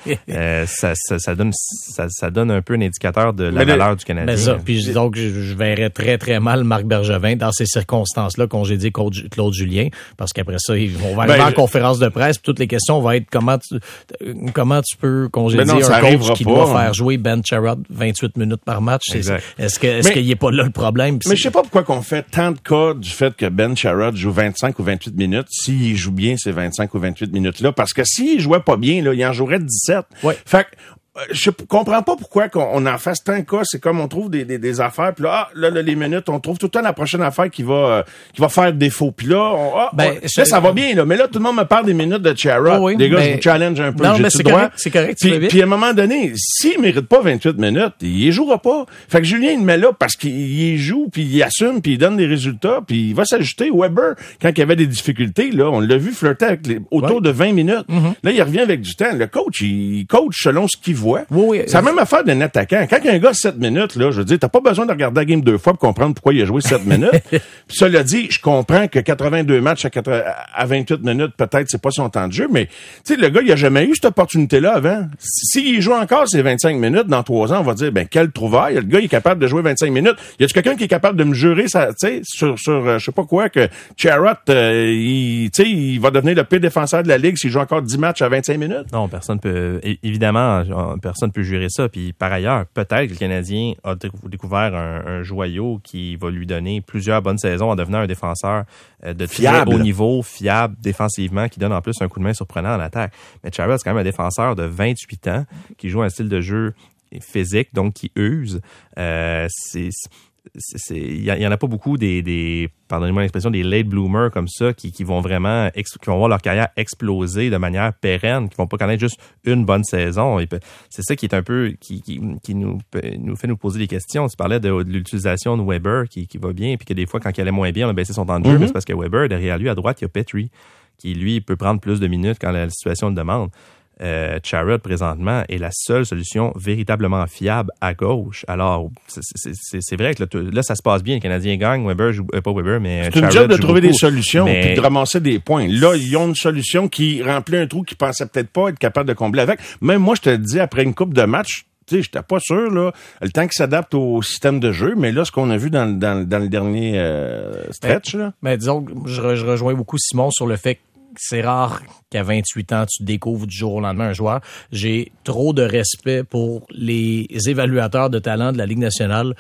ça donne un peu un indicateur de la valeur du Canadien. Mais ça, puis donc je verrais très très mal Marc Bergevin dans ces circonstances-là congédier Claude Julien, parce qu'après ça, on va arriver en conférence de presse, puis toutes les questions vont être comment tu peux congédier un coach qui doit faire jouer Ben Sherratt 28 minutes par match. Est-ce qu'il n'est pas là le problème? Mais je sais pas pourquoi qu'on fait tant de cas du fait que Ben Sherratt joue 25 ou 28 minutes, s'il joue bien ces 25 ou 28 minutes-là, parce que s'il jouait pas bien, là, il en jouerait 17. Ouais. Fait que je comprends pas pourquoi qu'on en fasse tant de cas. C'est comme on trouve des affaires, puis là, les minutes, on trouve tout le temps la prochaine affaire qui va faire défaut. Puis là, là, ça va bien, là. Mais là, tout le monde me parle des minutes de Chara. Les gars, je vous challenge un peu. Non, mais c'est correct. Puis à un moment donné, s'il mérite pas 28 minutes, il y jouera pas. Fait que Julien, il le met là parce qu'il y joue, puis il assume, puis il donne des résultats, puis il va s'ajuster. Weber, quand il y avait des difficultés, là, on l'a vu flirter avec autour de 20 minutes. Là, il revient avec du temps. Le coach, il coach selon ce qu'il voit. C'est la même affaire d'un attaquant. Quand il y a un gars 7 minutes, là, je veux dire, t'as pas besoin de regarder la game 2 fois pour comprendre pourquoi il a joué 7 minutes. Puis cela dit, je comprends que 82 matchs à 28 minutes, peut-être, c'est pas son temps de jeu, mais, tu sais, le gars, il a jamais eu cette opportunité-là avant. S'il joue encore ces 25 minutes, dans 3 ans, on va dire, quelle trouvaille. Le gars, il est capable de jouer 25 minutes. Y a-tu quelqu'un qui est capable de me jurer, ça, tu sais, sur je sais pas quoi, que Chara, il va devenir le pire défenseur de la Ligue s'il joue encore 10 matchs à 25 minutes? Non, personne peut jurer ça. Puis par ailleurs, peut-être que le Canadien a découvert un joyau qui va lui donner plusieurs bonnes saisons en devenant un défenseur de très haut niveau, fiable défensivement, qui donne en plus un coup de main surprenant en attaque. Mais Chara, c'est quand même un défenseur de 28 ans qui joue un style de jeu physique, donc qui use. Il y en a pas beaucoup pardonnez-moi l'expression, des late bloomers comme ça qui vont vraiment, qui vont voir leur carrière exploser de manière pérenne, qui vont pas connaître juste une bonne saison. C'est ça qui est un peu, qui nous fait nous poser des questions. Tu parlais de l'utilisation de Weber qui va bien, puis que des fois, quand il allait moins bien, on a baissé son temps de jeu, mais c'est parce que Weber, derrière lui, à droite, il y a Petrie, qui lui peut prendre plus de minutes quand la situation le demande. Chara, présentement, est la seule solution véritablement fiable à gauche. Alors, c'est vrai que là, ça se passe bien. Le Canadien gagne. Weber joue, pas Weber, mais c'est Chara une job de trouver beaucoup. Des solutions puis de ramasser des points. Là, ils ont une solution qui remplit un trou qu'ils pensaient peut-être pas être capable de combler avec. Même moi, je te le dis, après une coupe de match, tu sais, j'étais pas sûr, là, le temps qu'il s'adapte au système de jeu, mais là, ce qu'on a vu dans le dernier stretch, là. Mais disons que je rejoins beaucoup Simon sur le fait que c'est rare qu'à 28 ans, tu découvres du jour au lendemain un joueur. J'ai trop de respect pour les évaluateurs de talent de la Ligue nationale.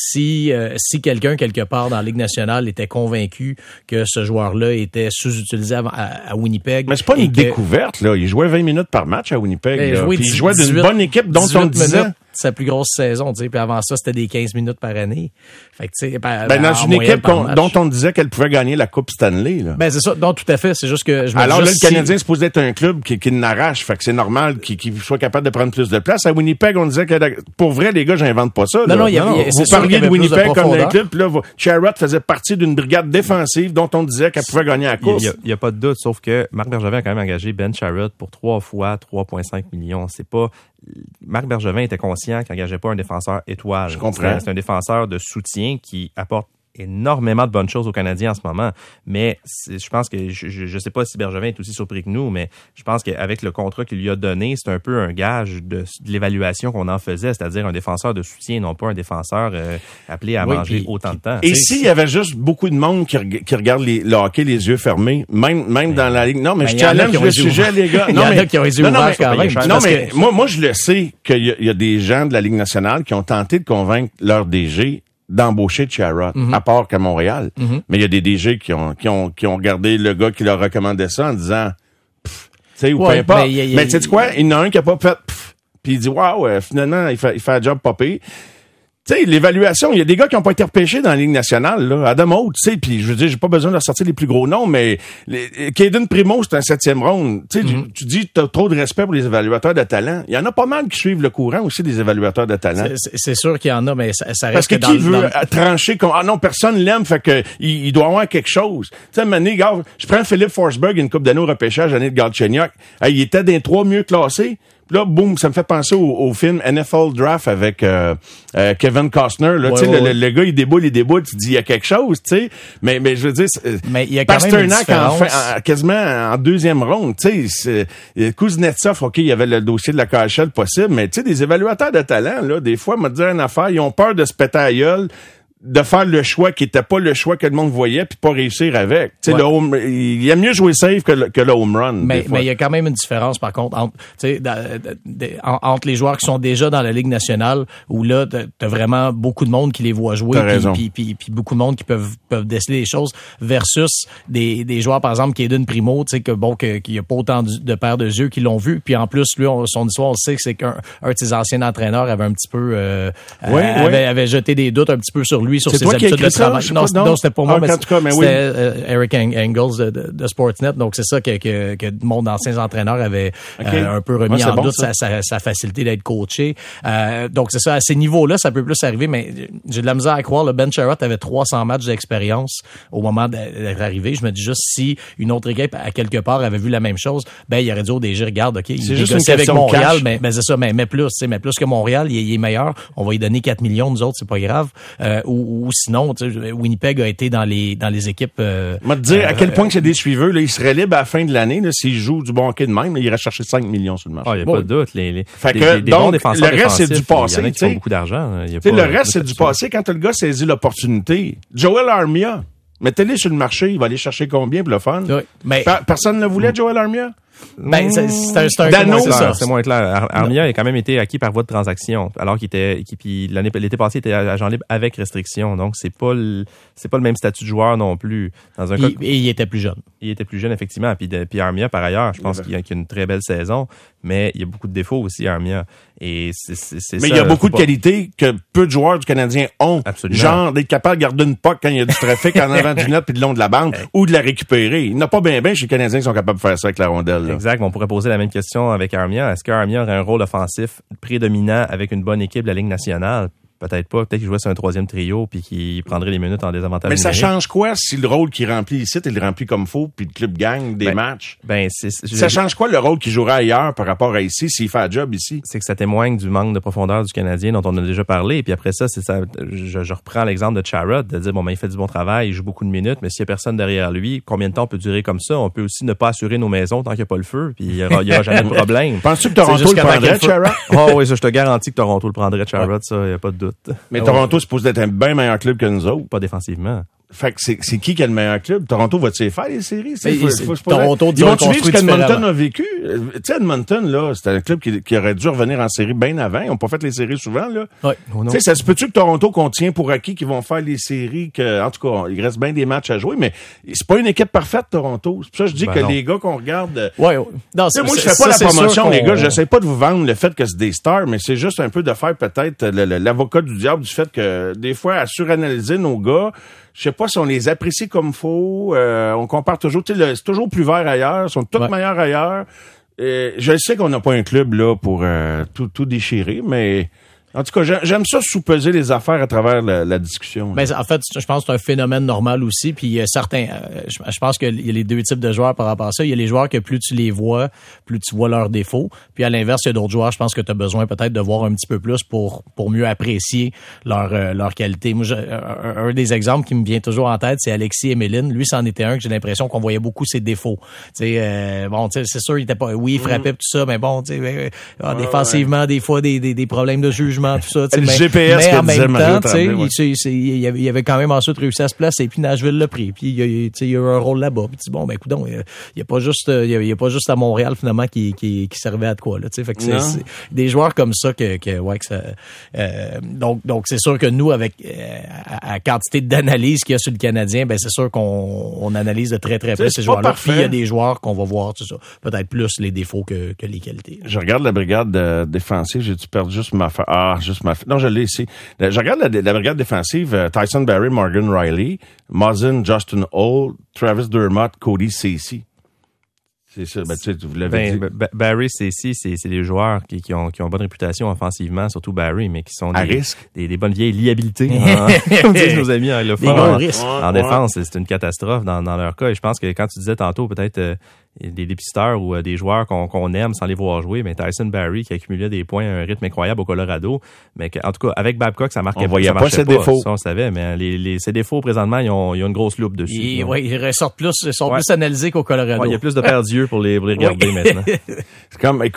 Si quelqu'un, quelque part dans la Ligue nationale, était convaincu que ce joueur-là était sous-utilisé à Winnipeg... Mais c'est pas une découverte, là. Il jouait 20 minutes par match à Winnipeg. Il jouait d'une bonne équipe dont on disait... sa plus grosse saison, tu sais, puis avant ça, c'était des 15 minutes par année. Fait que, tu sais, dans une équipe dont on disait qu'elle pouvait gagner la Coupe Stanley, là. C'est ça. Non, tout à fait. C'est juste que alors là, le Canadien est supposé être un club qui n'arrache. Fait que c'est normal qu'il soit capable de prendre plus de place. À Winnipeg, on disait que, pour vrai, les gars, j'invente pas ça, là. Non, vous parliez de Winnipeg comme d'un club, puis là, Chara faisait partie d'une brigade défensive dont on disait qu'elle pouvait gagner la course. Il y a pas de doute, sauf que Marc Bergevin a quand même engagé Ben Chara pour 3 fois 3,5 millions. C'est pas, Marc Bergevin était conscient qu'il n'engageait pas un défenseur étoile. Je comprends. C'est un défenseur de soutien qui apporte énormément de bonnes choses aux Canadiens en ce moment. Mais je pense que, je sais pas si Bergevin est aussi surpris que nous, mais je pense qu'avec le contrat qu'il lui a donné, c'est un peu un gage de l'évaluation qu'on en faisait, c'est-à-dire un défenseur de soutien, non pas un défenseur appelé à manger autant de temps. Et s'il y avait juste beaucoup de monde qui regarde le hockey les yeux fermés, même dans la Ligue... Non, mais je challenge le sujet, les gars. Il y en a qui ont les yeux ouverts quand même. Non, mais moi, je le sais qu'il y a des gens de la Ligue nationale qui ont tenté de convaincre leur DG d'embaucher Chara, à part qu'à Montréal. Mais il y a des DG qui ont regardé le gars qui leur recommandait ça en disant, tu sais, ou peu importe. Mais tu sais quoi? Il y en a un qui a pas fait, puis il dit, waouh, finalement, il fait un job pas pire. Tu sais, l'évaluation, il y a des gars qui ont pas été repêchés dans la Ligue nationale, là. Adam Oates, tu sais, puis je veux dire, j'ai pas besoin de sortir les plus gros noms, mais Caden Primo, c'est un 7e round. Tu sais, tu dis, t'as trop de respect pour les évaluateurs de talent. Il y en a pas mal qui suivent le courant aussi des évaluateurs de talent. C'est sûr qu'il y en a, mais ça reste parce que qui veut trancher comme, non, personne l'aime, fait que il doit avoir quelque chose. Tu sais, Mané, gars, je prends Philippe Forsberg, une coupe d'années au repêchage, l'année de Galchenyuk. Il était des 3 mieux classés. Là, boum, ça me fait penser au film NFL Draft avec Kevin Costner. Là, le gars, il déboule, tu dis, il y a quelque chose, tu sais. Mais je veux dire, mais il y a quand même une différence. Quasiment en 2e ronde, tu sais. Kuznetsov, OK, il y avait le dossier de la KHL possible, mais tu sais, des évaluateurs de talent, là, des fois, me dire une affaire, ils ont peur de se péter à la gueule de faire le choix qui était pas le choix que le monde voyait puis pas réussir avec. Tu sais, il aime mieux jouer safe que le home run. Mais il y a quand même une différence, par contre, entre les joueurs qui sont déjà dans la Ligue nationale, où là, t'as vraiment beaucoup de monde qui les voit jouer, puis beaucoup de monde qui peuvent décider des choses, versus des joueurs, par exemple, qui est d'une Primo, tu sais, qu'il y a pas autant de paires de yeux qui l'ont vu. Puis en plus, lui, son histoire, on sait que c'est qu'un de ses anciens entraîneurs avait un petit peu, avait jeté des doutes un petit peu sur lui, sur ses habitudes de travail. Non, c'était pour moi, mais c'était Eric Engels de Sportsnet. Donc, c'est ça que mon ancien entraîneur avait un peu remis en doute sa facilité d'être coaché. Donc, c'est ça. À ces niveaux-là, ça peut plus arriver, mais j'ai de la misère à croire. Le Ben Sherratt avait 300 matchs d'expérience au moment d'être arrivé. Je me dis juste, si une autre équipe, à quelque part, avait vu la même chose, ben, il aurait dit au DG, regarde, OK, il négocie avec Montréal, mais c'est ça, mais plus que Montréal, il est meilleur. On va lui donner 4 millions, nous autres, c'est pas grave. Ou sinon, Winnipeg a été dans les équipes. Moi, te dire à quel point que c'est des suiveurs, là, il serait libre à la fin de l'année, là, s'il joue du bon hockey de même, là, il irait chercher 5 millions sur le marché. Il n'y a pas de doute. Les bons défenseurs le reste, c'est du passé. Il y en a qui font beaucoup d'argent. Le reste, c'est du passé. Quand le gars saisit l'opportunité. Joel Armia, mettez-les sur le marché, il va aller chercher combien pour le fun? Oui, mais personne ne voulait Joel Armia? Ben, c'est un Dano, c'est moins clair. Armia a quand même été acquis par voie de transaction, alors puis l'été passé, il était agent libre avec restriction. Donc, c'est pas le même statut de joueur non plus. Dans un cas, et il était plus jeune. Il était plus jeune, effectivement. Puis Armia, par ailleurs, je pense qu'il a une très belle saison, mais il y a beaucoup de défauts aussi, Armia. Et c'est mais il y a beaucoup de qualités que peu de joueurs du Canadien ont. Absolument. Genre d'être capable de garder une puck quand il y a du trafic en avant du net puis de long de la bande, ou de la récupérer. Il n'y en a pas bien chez les Canadiens qui sont capables de faire ça avec la rondelle. Là. Exact. On pourrait poser la même question avec Armia. Est-ce qu'Armia aurait un rôle offensif prédominant avec une bonne équipe de la Ligue nationale? Peut-être pas. Peut-être qu'il jouait sur un troisième trio puis qu'il prendrait les minutes en désavantage numérique. Mais ça numérique. change quoi si le rôle qu'il remplit ici, il le remplit comme faut puis le club gagne des matchs? Ça change quoi le rôle qu'il jouera ailleurs par rapport à ici s'il fait un job ici? C'est que ça témoigne du manque de profondeur du Canadien dont on a déjà parlé. Et puis après ça, je reprends l'exemple de Sherratt, de dire, il fait du bon travail, il joue beaucoup de minutes, mais s'il y a personne derrière lui, combien de temps on peut durer comme ça? On peut aussi ne pas assurer nos maisons tant qu'il n'y a pas le feu, puis il y aura jamais de problème. Penses-tu que Toronto le prendrait, Sherratt? Oui, ça, je te garantis que Toronto le prendrait, Sherratt, ça, il n'y a pas de doute. Mais Toronto c'est supposé être un bien meilleur club que nous autres. Pas défensivement. Fait que c'est qui a le meilleur club? Toronto va-tu faire les séries? Toronto, ils vont vivre ce qu'Edmonton a vécu? Tu sais, Edmonton, là, c'était un club qui aurait dû revenir en série bien avant. Ils n'ont pas fait les séries souvent, là. Ouais. Tu sais, ça se peut-tu que Toronto qu'on tient pour acquis qu'ils vont faire les séries, en tout cas, il reste bien des matchs à jouer, mais c'est pas une équipe parfaite, Toronto. C'est pour ça que je dis que les gars qu'on regarde. Ouais. Non, moi, je fais pas la promotion, les gars. J'essaie pas de vous vendre le fait que c'est des stars, mais c'est juste un peu de faire peut-être l'avocat du diable du fait que des fois, à suranalyser nos gars, je sais pas si on les apprécie comme faut. On compare toujours. Tu sais, c'est toujours plus vert ailleurs. Ils sont tous meilleurs ailleurs. Je sais qu'on n'a pas un club là pour tout déchirer, mais en tout cas, j'aime ça sous-peser les affaires à travers la discussion. Ben, en fait, je pense que c'est un phénomène normal aussi. Puis certains, je pense qu'il y a les deux types de joueurs par rapport à ça. Il y a les joueurs que plus tu les vois, plus tu vois leurs défauts. Puis à l'inverse, il y a d'autres joueurs, je pense que tu as besoin peut-être de voir un petit peu plus pour mieux apprécier leur qualité. Moi, un des exemples qui me vient toujours en tête, c'est Alexis Emeline. Lui, c'en était un que j'ai l'impression qu'on voyait beaucoup ses défauts. Tu sais, c'est sûr, il était pas, oui, il frappait tout ça, mais bon, tu sais, défensivement, des fois des problèmes de jugement. Tout ça, le GPS mais en même temps, il y avait quand même ensuite réussi à se placer, puis Nashville l'a pris, puis il y a eu un rôle là-bas, puis bon, ben écoute, il y a pas juste à Montréal finalement qui servait à de quoi là, tu sais, fait que c'est des joueurs comme ça que ça donc c'est sûr que nous avec à quantité d'analyse qu'il y a sur le Canadien, ben c'est sûr qu'on analyse de très très près ces joueurs-là. Puis il y a des joueurs qu'on va voir, tout ça, peut-être plus les défauts que les qualités. Je regarde la brigade défensive, j'ai dû perdre juste ma non, je l'ai ici. Je regarde la brigade défensive, Tyson Barrie, Morgan Riley, Muzzin, Justin Hall, Travis Dermott, Cody Ceci. C'est ça, tu sais, vous l'avez dit. Barrie, Ceci, c'est des joueurs qui ont bonne réputation offensivement, surtout Barrie, mais qui sont des bonnes vieilles liabilités. Comme disent nos amis anglophones. En défense, c'est une catastrophe dans leur cas. Et je pense que quand tu disais tantôt, peut-être des dépisteurs ou des joueurs qu'on aime sans les voir jouer, mais Tyson Barrie qui accumulait des points à un rythme incroyable au Colorado, mais en tout cas avec Babcock ça marquait voyait pas ses défauts. Ça on savait, mais ses défauts présentement ils ont une grosse loupe dessus. Ils ressortent plus, ils sont plus analysés qu'au Colorado. Il y a plus de paires d'yeux pour les regarder maintenant. C'est comme, écoute,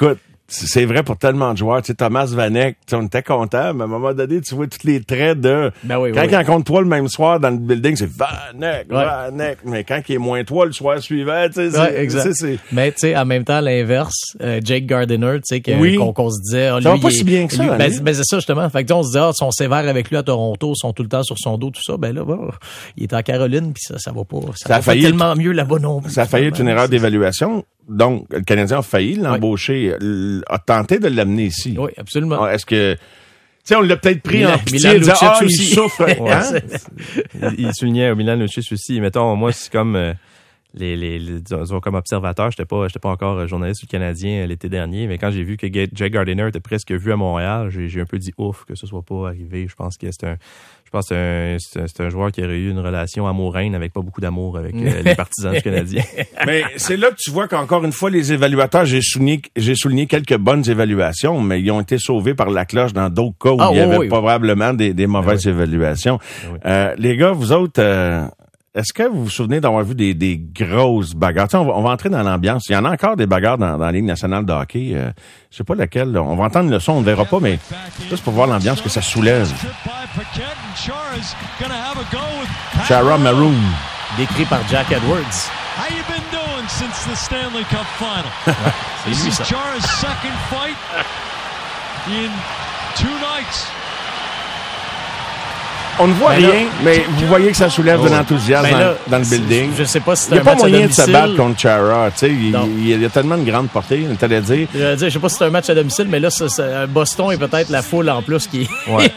c'est vrai pour tellement de joueurs. Tu sais, Thomas Vanek, on était content, mais à un moment donné, tu vois tous les traits de... quand il rencontre 3 le même soir dans le building, c'est Vanek. Mais quand il est moins 3 le soir suivant, tu sais, exact. Mais tu sais, en même temps, l'inverse, Jake Gardiner, tu sais, qu'on se disait... ça va pas si bien que ça. Ben, c'est ça, justement. Fait que on se disait, ils sont sévères avec lui à Toronto, ils sont tout le temps sur son dos, tout ça. Ben là, il est en Caroline, puis ça va pas. Ça va pas tellement mieux là-bas non plus. Ça a failli être une erreur d'évaluation. Donc, le Canadien a failli l'embaucher, a tenté de l'amener ici. Oui, absolument. Est-ce que... Tu sais, on l'a peut-être pris en pitié, il souffre. Il soulignait Milan Lucic aussi. Mettons, moi, c'est comme... disons, comme observateur, j'étais pas encore journaliste du Canadien l'été dernier, mais quand j'ai vu que Jake Gardiner était presque vu à Montréal, j'ai un peu dit ouf que ce soit pas arrivé. Je pense que c'est un joueur qui aurait eu une relation amoureuse avec pas beaucoup d'amour avec les partisans du Canadien. Mais c'est là que tu vois qu'encore une fois, les évaluateurs, j'ai souligné quelques bonnes évaluations, mais ils ont été sauvés par la cloche dans d'autres cas où il y avait probablement des mauvaises évaluations. Les gars, vous autres... est-ce que vous vous souvenez d'avoir vu des grosses bagarres? T'sais, on va entrer dans l'ambiance. Il y en a encore des bagarres dans la Ligue nationale de hockey. Je sais pas laquelle. Là. On va entendre le son, on ne verra pas, mais juste pour voir l'ambiance que ça soulève. Chara Maroon. Décrit par Jack Edwards. How you been doing since the Stanley Cup final? C'est lui, ça. Chara's second fight in 2 nights. On ne voit rien, mais vous voyez que ça soulève de l'enthousiasme dans le building. Je sais pas si c'est un match à domicile. Il n'y a pas moyen de se battre contre Chara. Tu sais, il y a tellement de grande portée, t'allais dire. Je sais pas si c'est un match à domicile, mais là, Boston est peut-être la foule en plus qui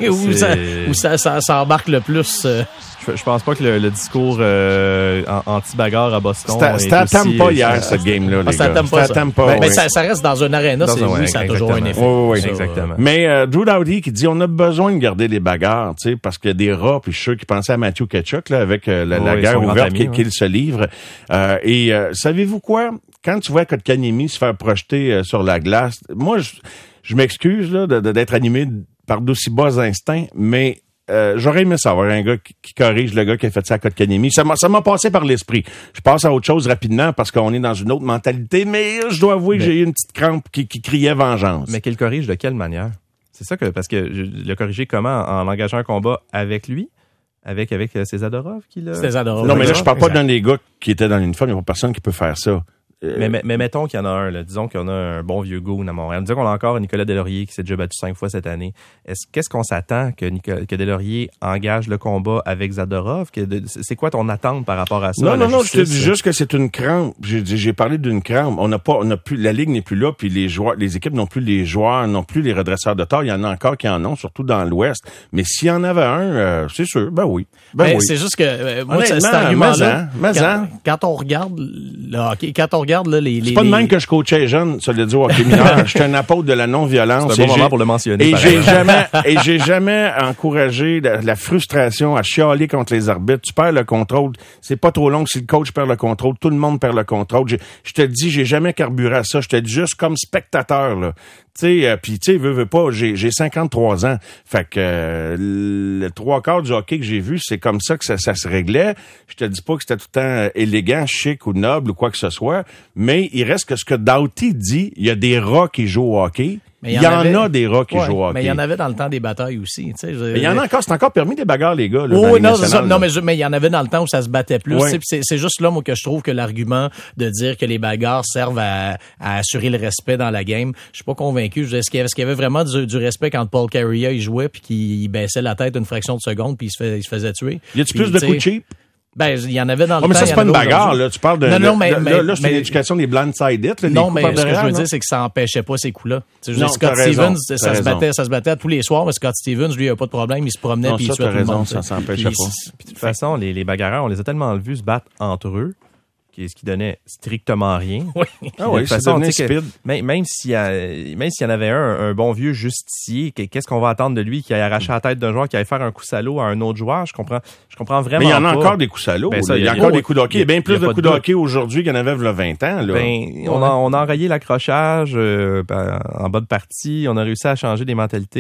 où ça embarque le plus. Je pense pas que le discours anti-bagarre à Boston... C'était à Tampa hier, cette game-là, les gars. C'était à Tampa, mais ça reste dans un aréna, ça a toujours un effet. Oui, exactement. Mais Drew Doughty qui dit on a besoin de garder les bagarres, tu sais, parce qu'il y a des rats, puis je suis sûr qu'il pensait à Matthew Tkachuk, là, avec la guerre ouverte qu'il se livre. Et savez-vous quoi? Quand tu vois Kotkaniemi se faire projeter sur la glace, moi, je m'excuse là d'être animé par d'aussi bas instincts, mais... j'aurais aimé savoir un gars qui corrige le gars qui a fait ça à Kotkaniemi. Ça m'a passé par l'esprit. Je passe à autre chose rapidement parce qu'on est dans une autre mentalité, mais je dois avouer que j'ai eu une petite crampe qui criait vengeance. Mais qu'il corrige de quelle manière? C'est ça parce que le corriger comment? En engageant un combat avec lui? Avec ses Zadorov qui l'a... C'était Zadorov. Non, mais là, je parle pas d'un des gars qui était dans l'uniforme. Il n'y a pas personne qui peut faire ça. Mais mettons qu'il y en a un, là. Disons qu'on a un bon vieux goon à Montréal. Disons qu'on a encore Nicolas Deslauriers qui s'est déjà battu 5 fois cette année. Qu'est-ce qu'on s'attend que Deslauriers engage le combat avec Zadorov? C'est quoi ton attente par rapport à ça? Non, je te dis juste que c'est une crampe. J'ai parlé d'une crampe. On n'a plus, la Ligue n'est plus là, puis les équipes n'ont plus les joueurs, n'ont plus les redresseurs de tort. Il y en a encore qui en ont, surtout dans l'Ouest. Mais s'il y en avait un, c'est sûr, ben oui. C'est juste que, moi, cet argument-là, quand on regarde le hockey, là, c'est pas de même que je coachais jeune, ça veut dire au hockey mineur. J'étais un apôtre de la non-violence. C'est un bon moment pour le mentionner. Et j'ai jamais encouragé la frustration à chialer contre les arbitres. Tu perds le contrôle. C'est pas trop long si le coach perd le contrôle. Tout le monde perd le contrôle. Je te dis, j'ai jamais carburé à ça. Je te dis juste comme spectateur, là. Tu sais, puis tu sais, veux pas, j'ai 53 ans. Fait que le 3/4 du hockey que j'ai vu, c'est comme ça que ça se réglait. Je te dis pas que c'était tout le temps élégant, chic ou noble ou quoi que ce soit, mais il reste que ce que Doughty dit, il y a des rats qui jouent au hockey. Mais il y en a des rats qui jouent au hockey. Mais il y en avait dans le temps des batailles aussi. Tu sais, mais il y en a encore, c'est encore permis des bagarres, les gars. Là, non, c'est ça. Non, mais il y en avait dans le temps où ça se battait plus. Ouais. C'est juste là, moi, que je trouve que l'argument de dire que les bagarres servent à assurer le respect dans la game, je suis pas convaincu. Est-ce qu'il y avait vraiment du respect quand Paul Kariya il jouait puis qu'il baissait la tête une fraction de seconde puis il se faisait tuer? Y a-tu plus de coups cheap? Ben, il y en avait dans le temps. Mais ça, c'est pas une bagarre, là. Tu parles de... Non, mais c'est une éducation des blindsided. Non, mais ce que je veux dire, c'est que ça empêchait pas ces coups-là. Scott Stevens, ça se battait à tous les soirs, mais Scott Stevens, lui, il a pas de problème. Il se promenait puis il tuait tout le monde. Ça s'empêchait pas. Puis de toute façon, les bagarreurs, on les a tellement vus se battre entre eux, ce qui donnait strictement rien. Oui. Ah oui, c'est devenu speed. Même s'il y en avait un bon vieux justicier, qu'est-ce qu'on va attendre de lui qui a arraché la tête d'un joueur, qui allait faire un coup salaud à un autre joueur? Je comprends vraiment pas. Mais il y en a encore des coups salauds. Il y a encore des coups de hockey. Il y a bien plus de coups de hockey aujourd'hui qu'il y en avait il y a 20 ans. Là. On a enrayé l'accrochage en bas de partie. On a réussi à changer des mentalités.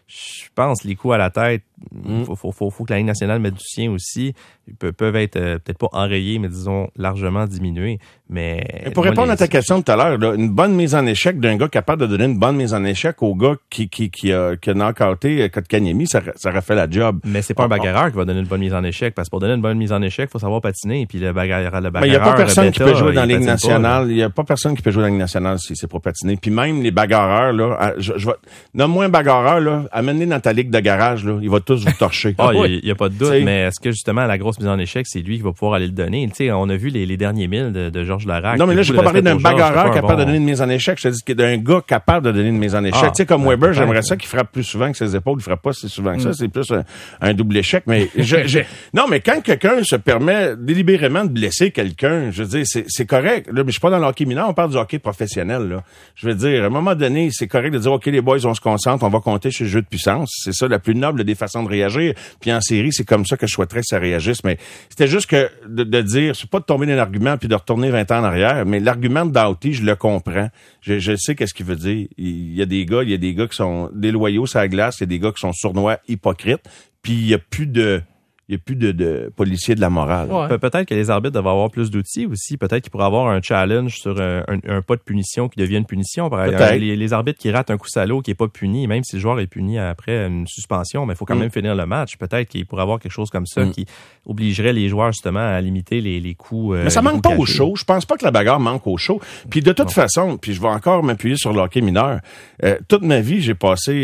je pense les coups à la tête, faut que la Ligue nationale mette du sien aussi. Ils peuvent être peut-être pas enrayés, mais disons largement diminués. Mais pour répondre à ta question tout à l'heure, là, une bonne mise en échec d'un gars capable de donner une bonne mise en échec au gars qui a knockouté Kotkaniemi, ça aurait fait la job. Mais c'est pas un bagarreur qui va donner une bonne mise en échec, parce que pour donner une bonne mise en échec, faut savoir patiner. Et puis le bagarreur, mais il y a pas personne qui peut jouer dans la Ligue nationale. Il y a pas personne qui peut jouer dans la Ligue nationale si c'est pour patiner. Puis même les bagarreurs là, nomme-moi un bagarreur là, amène-les dans ta ligue de garage là, il va tous vous torcher. Il y a pas de doute, mais est-ce que justement la grosse mise en échec, c'est lui qui va pouvoir aller le donner? Tu sais, on a vu les derniers milles de Georges Larac. Non, mais là, j'ai pas parlé d'un bagarreur capable de donner une mise en échec. Je te dis d'un gars capable de donner une mise en échec. Tu sais, comme Weber, j'aimerais ça qu'il frappe plus souvent que ses épaules. Il frappe pas si souvent que ça. C'est plus un double échec. Mais non, mais quand quelqu'un se permet délibérément de blesser quelqu'un, je veux dire, c'est correct. Là, mais je suis pas dans le hockey mineur, on parle du hockey professionnel, là. Je veux dire, à un moment donné, c'est correct de dire, OK, les boys, on se concentre, on va compter sur le jeu de puissance. C'est ça, la plus noble des façons de réagir. Puis en série, c'est comme ça que je souhaiterais que ça réagisse. Mais c'était juste que de dire, c'est pas de tomber dans l'argument puis de retourner 20 ans en arrière, mais l'argument de Doughty, je le comprends. Je sais qu'est-ce qu'il veut dire. Il y a des gars qui sont déloyaux sur la glace, il y a des gars qui sont sournois, hypocrites, puis il y a plus de policiers de la morale. Ouais. Peut-être que les arbitres doivent avoir plus d'outils aussi. Peut-être qu'ils pourraient avoir un challenge sur un pas de punition qui devient une punition. Par exemple, les arbitres qui ratent un coup salaud qui est pas puni, même si le joueur est puni après une suspension, mais il faut quand même finir le match. Peut-être qu'il pourrait avoir quelque chose comme ça qui obligerait les joueurs justement à limiter les coups. Mais ça manque pas au show. Je pense pas que la bagarre manque au show. Puis de toute façon, puis je vais encore m'appuyer sur le hockey mineur. Toute ma vie, j'ai passé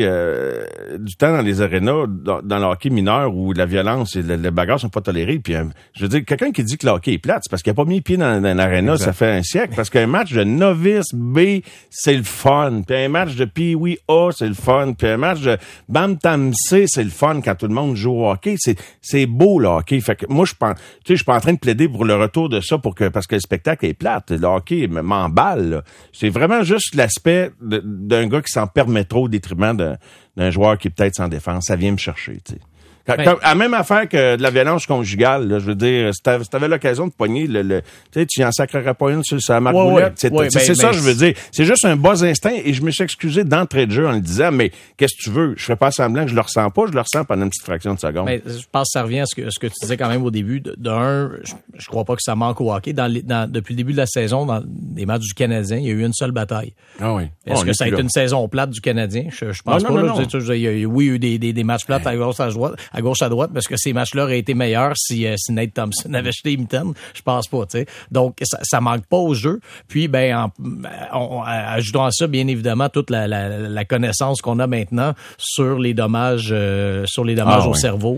du temps dans les arénas, dans le hockey mineur où la violence et les bagarres sont pas tolérées. Puis je veux dire, quelqu'un qui dit que le hockey est plate, c'est parce qu'il a pas mis les pieds dans l'aréna, ça fait un siècle. Parce qu'un match de novice B, c'est le fun. Puis un match de Pee-wee A, c'est le fun. Puis un match de Bam Tam C, c'est le fun quand tout le monde joue au hockey. C'est beau le hockey. Fait que moi, je pense, tu sais, je suis pas en train de plaider pour le retour de ça parce que le spectacle est plate. Le hockey m'emballe, là. C'est vraiment juste l'aspect d'un gars qui s'en permet trop au détriment d'un joueur qui est peut-être sans défense. Ça vient me chercher, tu sais. À même affaire que de la violence conjugale, là, je veux dire, si t'avais l'occasion de pogner tu en sacrerais pas une sur sa margoulette. C'est ça, je veux dire. C'est juste un bas instinct et je me suis excusé d'entrée de jeu en le disant, mais qu'est-ce que tu veux? Je fais pas semblant que je le ressens pas, je le ressens pendant une petite fraction de seconde. Mais je pense que ça revient à ce que tu disais quand même au début. Je crois pas que ça manque au hockey. Depuis le début de la saison, dans les matchs du Canadien, il y a eu une seule bataille. Ah oui. Est-ce que ça a été une saison plate du Canadien? Je pense pas. Non. Il y a eu des matchs plates à gauche à droite, parce que ces matchs-là auraient été meilleurs si Nate Thompson avait jeté Mitten. Je pense pas, tu sais. Donc, ça manque pas au jeu. Puis, ajoutons à ça, bien évidemment, toute la connaissance qu'on a maintenant sur les dommages, au cerveau.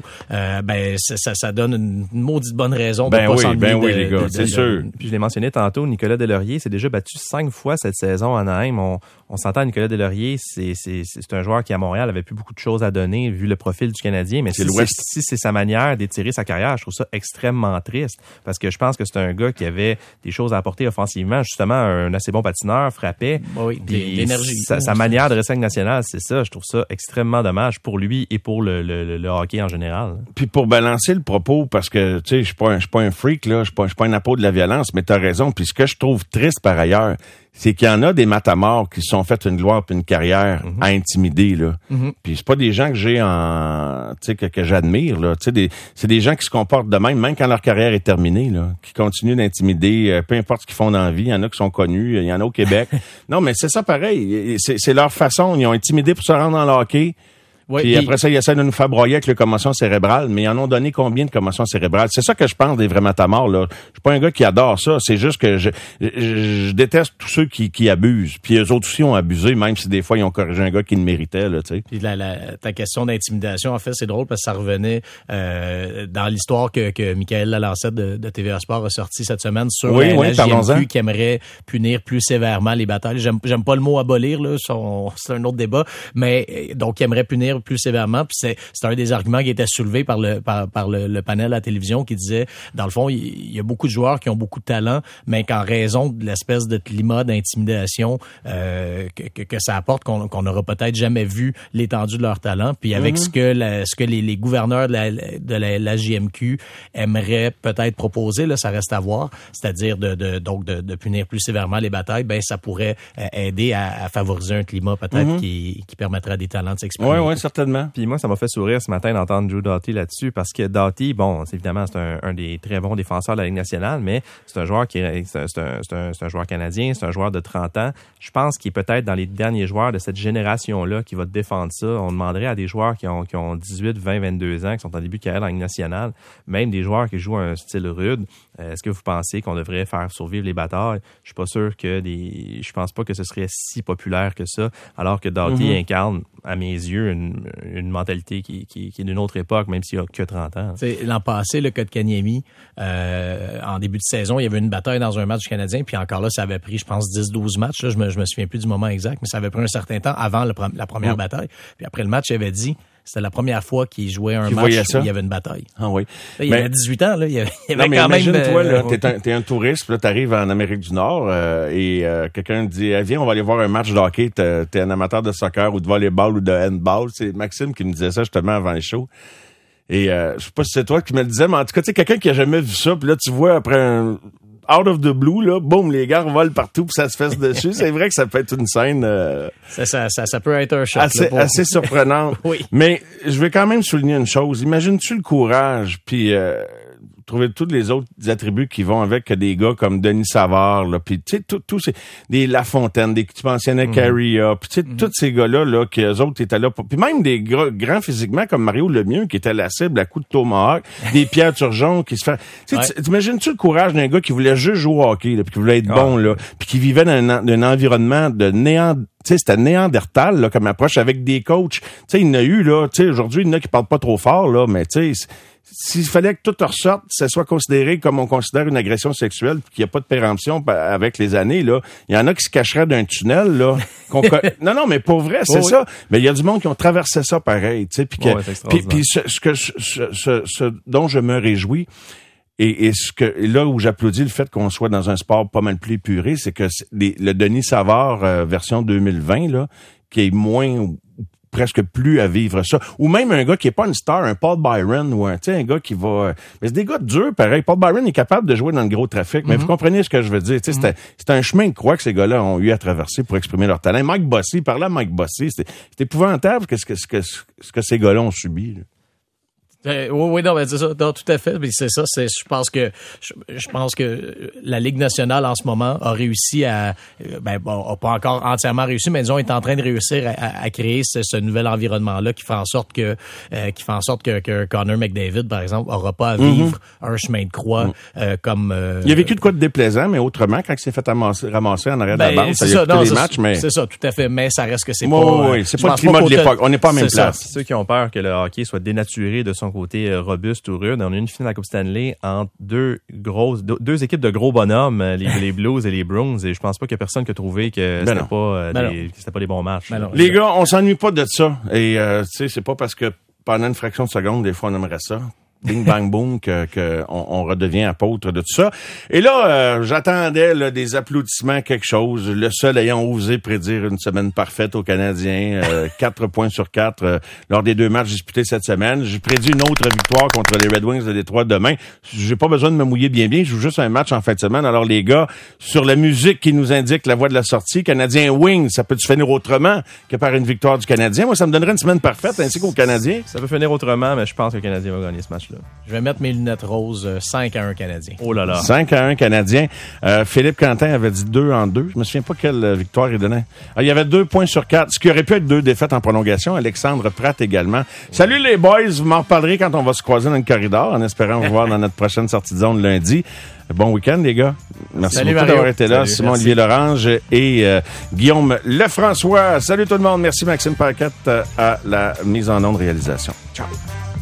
Ça donne une maudite bonne raison de pas s'ennuyer. Oui, les gars, c'est sûr. Puis, je l'ai mentionné tantôt, Nicolas Deslauriers s'est déjà battu 5 fois cette saison à Anaheim. On s'entend, Nicolas Deslauriers, c'est un joueur qui, à Montréal, avait plus beaucoup de choses à donner, vu le profil du Canadien, mais si c'est sa manière d'étirer sa carrière, je trouve ça extrêmement triste, parce que je pense que c'est un gars qui avait des choses à apporter offensivement, justement, un assez bon patineur, frappait. Oui, l'énergie. Sa manière de rester avec nationale, c'est ça. Je trouve ça extrêmement dommage pour lui et pour le hockey en général. Puis pour balancer le propos, parce que, tu sais, je suis pas un freak, là, je suis pas un apôtre de la violence, mais t'as raison. Puis ce que je trouve triste par ailleurs, c'est qu'il y en a des matamors qui se sont fait une gloire puis une carrière à intimider, là. Puis c'est pas des gens que j'ai que j'admire, là. Tu sais, c'est des gens qui se comportent de même quand leur carrière est terminée, là, qui continuent d'intimider, peu importe ce qu'ils font dans la vie. Il y en a qui sont connus, il y en a au Québec. Non, mais c'est ça pareil. C'est leur façon. Ils ont intimidé pour se rendre dans le hockey. Puis après ça, ils essaient de nous faire broyer avec les commotions cérébrales, mais ils en ont donné combien de commotions cérébrales? C'est ça que je pense des vrais matamors, là. Je suis pas un gars qui adore ça. C'est juste que je déteste tous ceux qui abusent. Puis eux autres aussi ont abusé, même si des fois ils ont corrigé un gars qui le méritait, là, tu sais. Puis ta question d'intimidation, en fait, c'est drôle parce que ça revenait dans l'histoire que Michael Lalancette de TVA Sport a sorti cette semaine sur la JMQ qui aimerait punir plus sévèrement les batailles. J'aime pas le mot abolir, là. C'est un autre débat. Mais, donc, qui aimerait punir plus sévèrement. Puis c'est un des arguments qui était soulevé par le panel à la télévision qui disait, dans le fond, il y a beaucoup de joueurs qui ont beaucoup de talent, mais qu'en raison de l'espèce de climat d'intimidation que ça apporte, qu'on n'aura peut-être jamais vu l'étendue de leur talent. Puis avec ce que les gouverneurs de la JMQ aimeraient peut-être proposer, là, ça reste à voir, c'est-à-dire de punir plus sévèrement les batailles, ben ça pourrait aider à favoriser un climat peut-être qui permettrait à des talents de s'exprimer. Oui, certainement. Puis moi, ça m'a fait sourire ce matin d'entendre Drew Doughty là-dessus, parce que Doughty, bon, évidemment, c'est un des très bons défenseurs de la Ligue nationale, mais c'est un joueur c'est un joueur canadien, c'est un joueur de 30 ans. Je pense qu'il est peut-être dans les derniers joueurs de cette génération-là qui va défendre ça. On demanderait à des joueurs qui ont 18, 20, 22 ans, qui sont en début de carrière dans la Ligue nationale, même des joueurs qui jouent un style rude. Est-ce que vous pensez qu'on devrait faire survivre les batailles? Je suis pas sûr je pense pas que ce serait si populaire que ça, alors que Doughty incarne, à mes yeux, une mentalité qui est d'une autre époque, même s'il a que 30 ans. T'sais, l'an passé, le Kotkaniemi, en début de saison, il y avait une bataille dans un match canadien, puis encore là, ça avait pris, je pense, 10-12 matchs. Là, je me souviens plus du moment exact, mais ça avait pris un certain temps avant la première bataille. Puis après le match, il avait dit... C'était la première fois qu'il jouait un match où il y avait une bataille. Ah oui. Là, il avait 18 ans, là. Il avait non, mais quand même... imagine-toi, là, t'es un touriste, là, t'arrives en Amérique du Nord, et quelqu'un te dit, viens, on va aller voir un match de hockey, t'es un amateur de soccer ou de volleyball ou de handball. C'est Maxime qui me disait ça justement avant les shows. Et je sais pas si c'est toi qui me le disais, mais en tout cas, tu sais, quelqu'un qui a jamais vu ça, puis là, tu vois, après un... out of the blue, là, boum, les gars volent partout puis ça se fesse dessus. C'est vrai que ça peut être une scène... Ça peut être un choc. Assez surprenante. Oui. Mais je vais quand même souligner une chose. Imagines-tu le courage puis trouver tous les autres attributs qui vont avec que des gars comme Denis Savard, là, puis tu sais, tous ces... des Lafontaine, tu mentionnais Carrier, puis tu sais, tous ces gars-là, là, que eux autres étaient là... Puis même des grands physiquement comme Mario Lemieux, qui était la cible à coup de tomahawk, des Pierre Turgeon qui se fait... T'imagines-tu le courage d'un gars qui voulait juste jouer au hockey, là, puis qui voulait être bon, là, puis qui vivait dans un environnement de néant... Tu sais, c'était Néandertal, là, comme approche avec des coachs. Tu sais, il y en a eu, là, tu sais, aujourd'hui, il y en a qui parlent pas trop fort, là, mais tu sais, s'il fallait que tout ressorte, ça soit considéré comme on considère une agression sexuelle, puis qu'il n'y a pas de péremption avec les années, là, il y en a qui se cacheraient d'un tunnel, là. Non, mais pour vrai, c'est ça. Mais il y a du monde qui ont traversé ça pareil, tu sais, puis ce dont je me réjouis, et là où j'applaudis le fait qu'on soit dans un sport pas mal plus épuré, c'est que le Denis Savard version 2020, là, qui est moins presque plus à vivre ça. Ou même un gars qui est pas une star, un Paul Byron ou un gars qui va... Mais c'est des gars durs, pareil. Paul Byron est capable de jouer dans le gros trafic, mais vous comprenez ce que je veux dire. C'est un chemin de croix que ces gars-là ont eu à traverser pour exprimer leur talent. Mike Bossy, parlant de Mike Bossy, c'est épouvantable ce que ces gars-là ont subi, là. Oui, non, mais c'est ça, non, tout à fait. Mais c'est ça, je pense que la Ligue nationale en ce moment a réussi a pas encore entièrement réussi, mais disons est en train de réussir à créer ce nouvel environnement-là qui fait en sorte que Connor McDavid, par exemple, aura pas à vivre un chemin de croix comme. Il a vécu de quoi de déplaisant, mais autrement quand il s'est fait ramasser en arrière de la bande, ça y a tous les matchs, mais c'est ça, tout à fait. Mais ça reste que c'est c'est pas le climat de l'époque. On n'est pas en même place. Ceux qui ont peur que le hockey soit dénaturé de son côté robuste ou rude. On a une finale de la Coupe Stanley entre deux équipes de gros bonhommes, les Blues et les Bruins, et je pense pas qu'il y a personne qui a trouvé que c'était pas les bons matchs. Les gars, on s'ennuie pas de ça. Et tu sais, c'est pas parce que pendant une fraction de seconde, des fois, on aimerait ça. Bing, bang, boom, on redevient apôtre de tout ça. Et là, j'attendais là, des applaudissements, quelque chose. Le seul ayant osé prédire une semaine parfaite aux Canadiens, 4 points sur 4 lors des 2 matchs disputés cette semaine. J'ai prédit une autre victoire contre les Red Wings de Détroit demain. J'ai pas besoin de me mouiller bien. Je joue juste un match en fin de semaine. Alors les gars, sur la musique qui nous indique la voie de la sortie, Canadien Wings, ça peut-tu finir autrement que par une victoire du Canadien? Moi, ça me donnerait une semaine parfaite, ainsi qu'aux Canadiens. Ça peut finir autrement, mais je pense que le Canadien va gagner ce match-là. Je vais mettre mes lunettes roses, 5-1 Canadien. Oh là là. 5-1 Canadien. Philippe Quentin avait dit 2-2. Je me souviens pas quelle victoire il donnait. Il y avait 2 points sur 4, ce qui aurait pu être 2 défaites en prolongation. Alexandre Pratt également. Salut les boys, vous m'en reparlerez quand on va se croiser dans le corridor, en espérant vous voir dans notre prochaine sortie de zone lundi. Bon week-end, les gars. Merci beaucoup d'avoir été là. Simon-Olivier Lorange et Guillaume Lefrançois. Salut tout le monde. Merci Maxime Paquette à la mise en onde réalisation. Ciao.